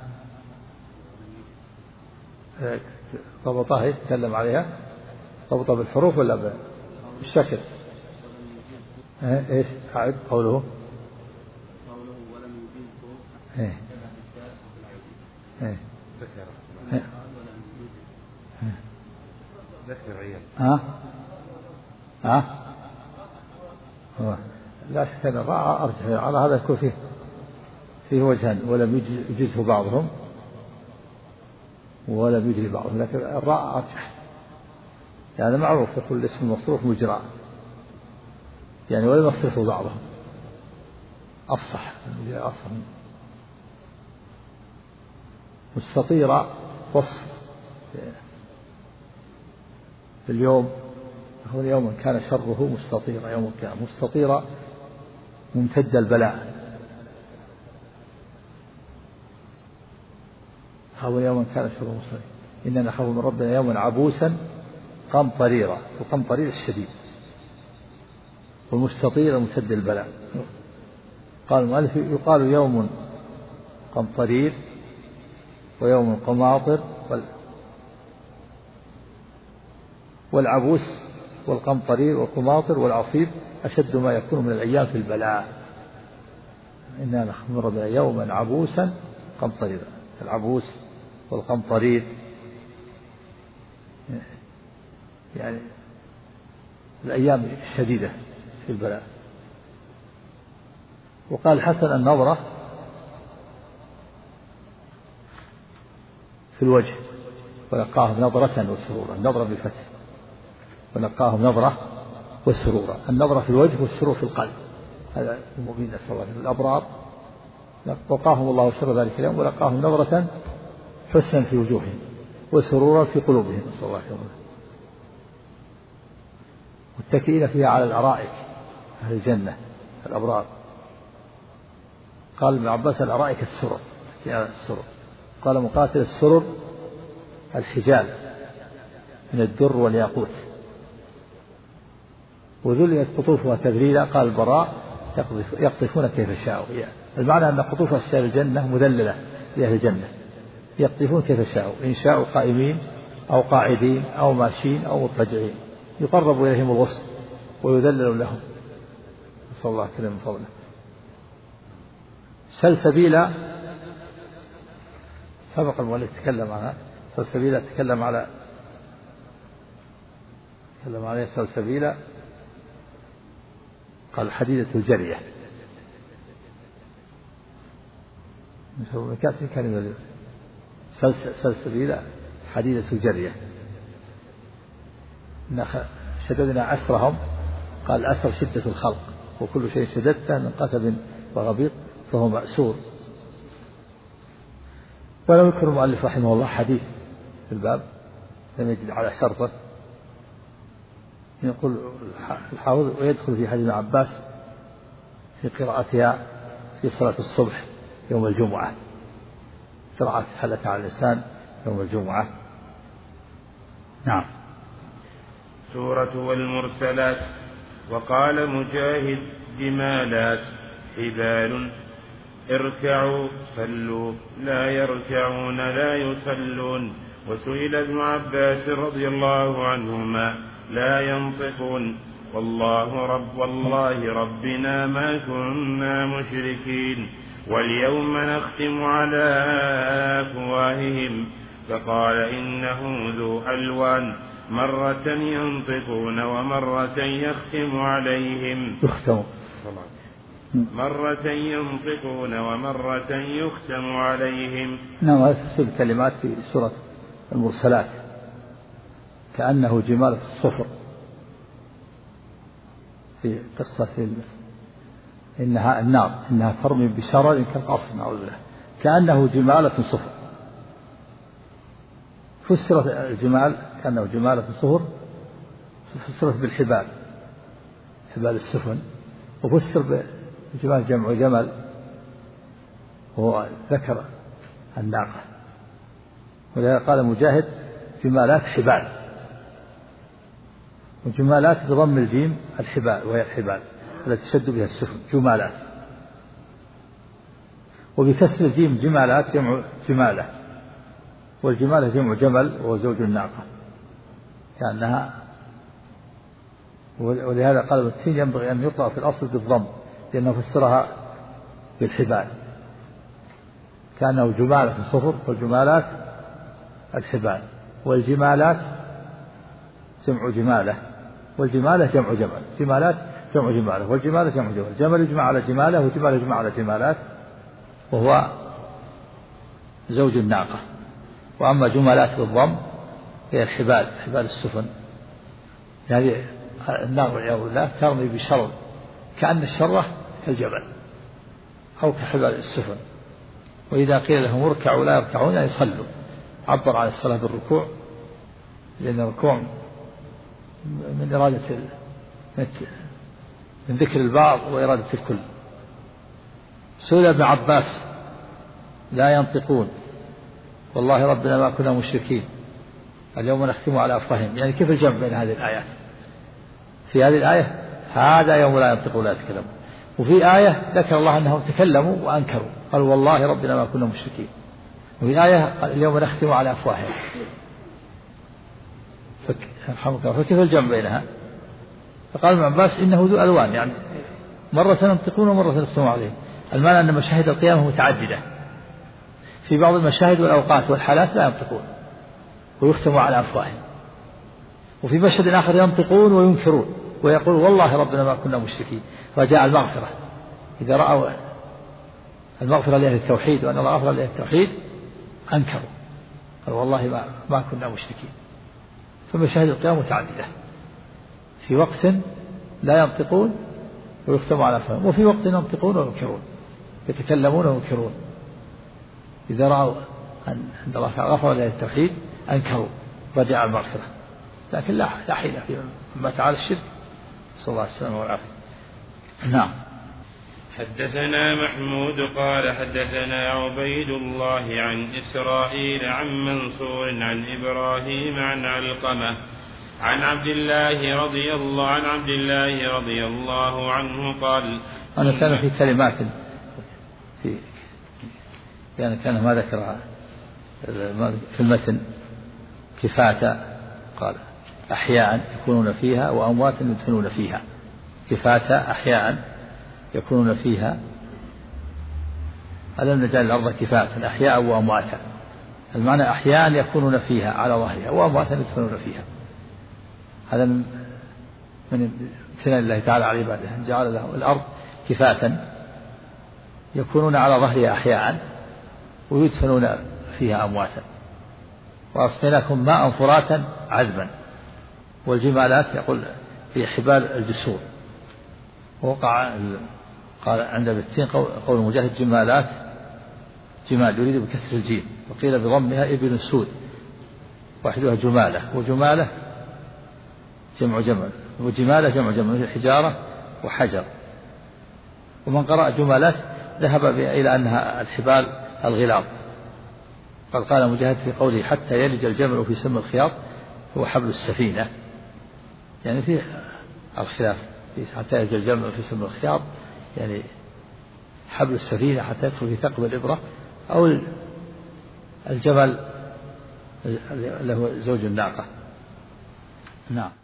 ضبطها يتكلم عليها، ضبطها بالحروف ولا بالشكل؟ ايش أعد قوله ولم يجيزه لا شك أن الراء أرجح على هذا. يكون فيه وجهان، ولم يجزه بعضهم ولم يجري بعضهم، لكن الراء أرجح. يعني معروف يقول الاسم المصروف مجرى يعني ولم يصرفوا بعضهم أفصح. مستطيرة وصف في اليوم، هو يوم كان شره مستطيرا، يوم كان مستطيرا ممتد البلاء، هو يوم كان شره مستطيرا إننا نخاف من ربنا يوما عبوسا قمطريرا، وقمطرير الشديد، والمستطير ممتد البلاء. قال المؤلف يقال يوم قمطرير ويوم قماطر، والعبوس والقمطرير والقماطر والعصيب أشد ما يكون من الأيام في البلاء. إنا نخاف من ربنا يوما عبوسا قمطريرا، العبوس والقمطرير يعني الأيام الشديدة في البلاء. وقال الحسن النظرة في الوجه، ولقاهم نظرة وسرورا، النظرة بالفتح، ولقاهم نظرة وسرورا، النظرة في الوجه والسرور في القلب، هذا المؤمنين نسأل الله الأبرار وقاهم الله شر ذلك اليوم، ولقاهم نظرة حسنا في وجوههم وسرورا في قلوبهم نسأل الله العافية. متكئين فيها على الأرائك، أهل الجنة الأبرار. قال ابن عباس الأرائك السرر، السرر. قال مقاتل السرر الحجال من الدر والياقوت، وذللت قطوفها تذليلا. قال البراء يقطفون كيف شاءوا، المعنى أن قطوف أشجار الجنة مذللة لأهل الجنة، يقطفون كيف شاءوا، إن شاءوا قائمين أو قاعدين أو ماشيين أو مضطجعين، يقرب إليهم الغصن ويذلل لهم، نسأل الله كريم من فضله. سلسبيلا سبق المؤلف تكلم عنها، سلسبيلا تكلم عليه سلسبيلا، قال حديدة الجرية، كاسي كلمة سلسبيلا حديدة الجرية. شددنا أسرهم، قال الأسر شدة الخلق، وكل شيء شددته من قتب وغبيط فهو مأسور. ولم يذكر المؤلف رحمه الله حديث في الباب، لم يجد على شرطه. يقول الحافظ ويدخل في حديث ابن عباس في قراءتها في صلاة الصبح يوم الجمعة، قراءة حلت على الإنسان يوم الجمعة. نعم. سورة والمرسلات. وقال مجاهد جمالات حبال، اركعوا صلوا، لا يركعون لا يصلون. وسئل ابن عباس رضي الله عنهما لا ينطقون، والله ربنا ما كنا مشركين، واليوم نختم على أفواههم. فقال إنه ذو ألوان، مرة ينطقون ومرة يختم عليهم، مرة ينطقون ومرة يختم عليهم. نعم. هذه الكلمات في سورة المرسلات، كأنه جمالة الصفر في قصة إنها النار، إنها ترمي بشرر كالقصر، نعوذ بالله، كأنه جمالة صفر. فسرت الجمال كأنه جمالة صفر، فسرت بالحبال، حبال السفن، وفسر بالجمال جمع جمل، وهو ذكر الناقة. ولذلك قال مجاهد جمالات حبال، وجمالات بضم الجيم الحبال، وهي الحبال التي تشد بها السفن جمالات، وبكسر الجيم جمالات جمع جمالة، والجمالة جمع جمل وهو زوج الناقة كأنها. ولهذا قال التين ينبغي أن يقرأ في الأصل بالضم، لأنه فسرها بالحبال، كأنه جمالة صفر، والجمالات الحبال، والجمالات جمع جمالة، والجمالة جمع جمل، جمالات جمع جمالة، والجمالة جمع جمل، جمل يجمع على جمالة، وجمال يجمع على جمالات، وهو زوج الناقة. وأما جمالات بالضم هي الحبال، حبال السفن. يعني النار والعياذ بالله ترمي بشر كأن الشرة كالجبل أو كحبال السفن. وإذا قيل لهم اركعوا لا يركعون يعني يصلوا. عبر عن الصلاة بالركوع لأن الركوع من إرادة من ذكر البعض وإرادة الكل. سئل ابن عباس لا ينطقون والله ربنا ما كنا مشركين اليوم نختم على أفواههم، يعني كيف الجمع بين هذه الآيات؟ في هذه الآية هذا يوم لا ينطقون لا يتكلمون، وفي آية ذكر الله أنهم تكلموا وأنكروا قالوا والله ربنا ما كنا مشركين، وفي آية اليوم نختم على أفواههم. فكيف الجمع بينها؟ فقال ابن عباس إنه ذو ألوان، يعني مرة ينطقون ومرة نختم عليهم. المعنى أن مشاهد القيامة متعددة، في بعض المشاهد والأوقات والحالات لا ينطقون ويختم على أفواههم، وفي مشهد آخر ينطقون وينكرون ويقول والله ربنا ما كنا مشركين، رجاء المغفرة. إذا رأوا المغفرة لأهل التوحيد وأن الله غفر لأهل التوحيد أنكروا قالوا والله ما كنا مشركين. فمشاهد القيامة متعددة، في وقت لا ينطقون ويختم على أفواههم، وفي وقت ينطقون وينكرون يتكلمون وينكرون. إذا رأوا أن الله غفر لأهل التوحيد أنكروا رجاء المغفرة، لكن لا حيلة فيما تعالى الشرك. صلى الله عليه وسلم والعافية. نعم. حدثنا محمود قال حدثنا عبيد الله عن إسرائيل عن منصور عن إبراهيم عن علقمة عن عبد الله رضي الله عنه قال أنا كان في كلمات يعني كان ما ذكرها في المتن كفاة، قال أحياء يكونون فيها وأمواتا يدفنون فيها. كفاة أحياء يكونون فيها، ألم نجعل الأرض كفاة أحياء وأمواتا، المعنى أحياء يكونون فيها على ظهرها وأمواتا يدفنون فيها. هذا من امتنان الله تعالى على عباده أن جعل له الأرض كفاة يكونون على ظهرها أحياء ويدفنون فيها أمواتا. وأسقيناكم ماء فراتا عذبا. والجمالات يقول هي حبال الجسور. وقع قال عند بالتين قول مجاهد جمالات، جمال يريد بكسر الجيم، وقيل بضمها ابن سود واحدها جمالة، وجمالة جمع جمل، وجمالة جمع جمل مثل حجارة وحجر. ومن قرأ جمالات ذهب إلى أنها الحبال الغلاظ. قال مجاهد في قوله حتى يلج الجمل في سم الخياط هو حبل السفينة، يعني في الخلاف حتى يلج الجمل في سم الخياط يعني حبل السفينة حتى يدخل في ثقب الإبرة، أو الجمل اللي هو زوج الناقة. نعم.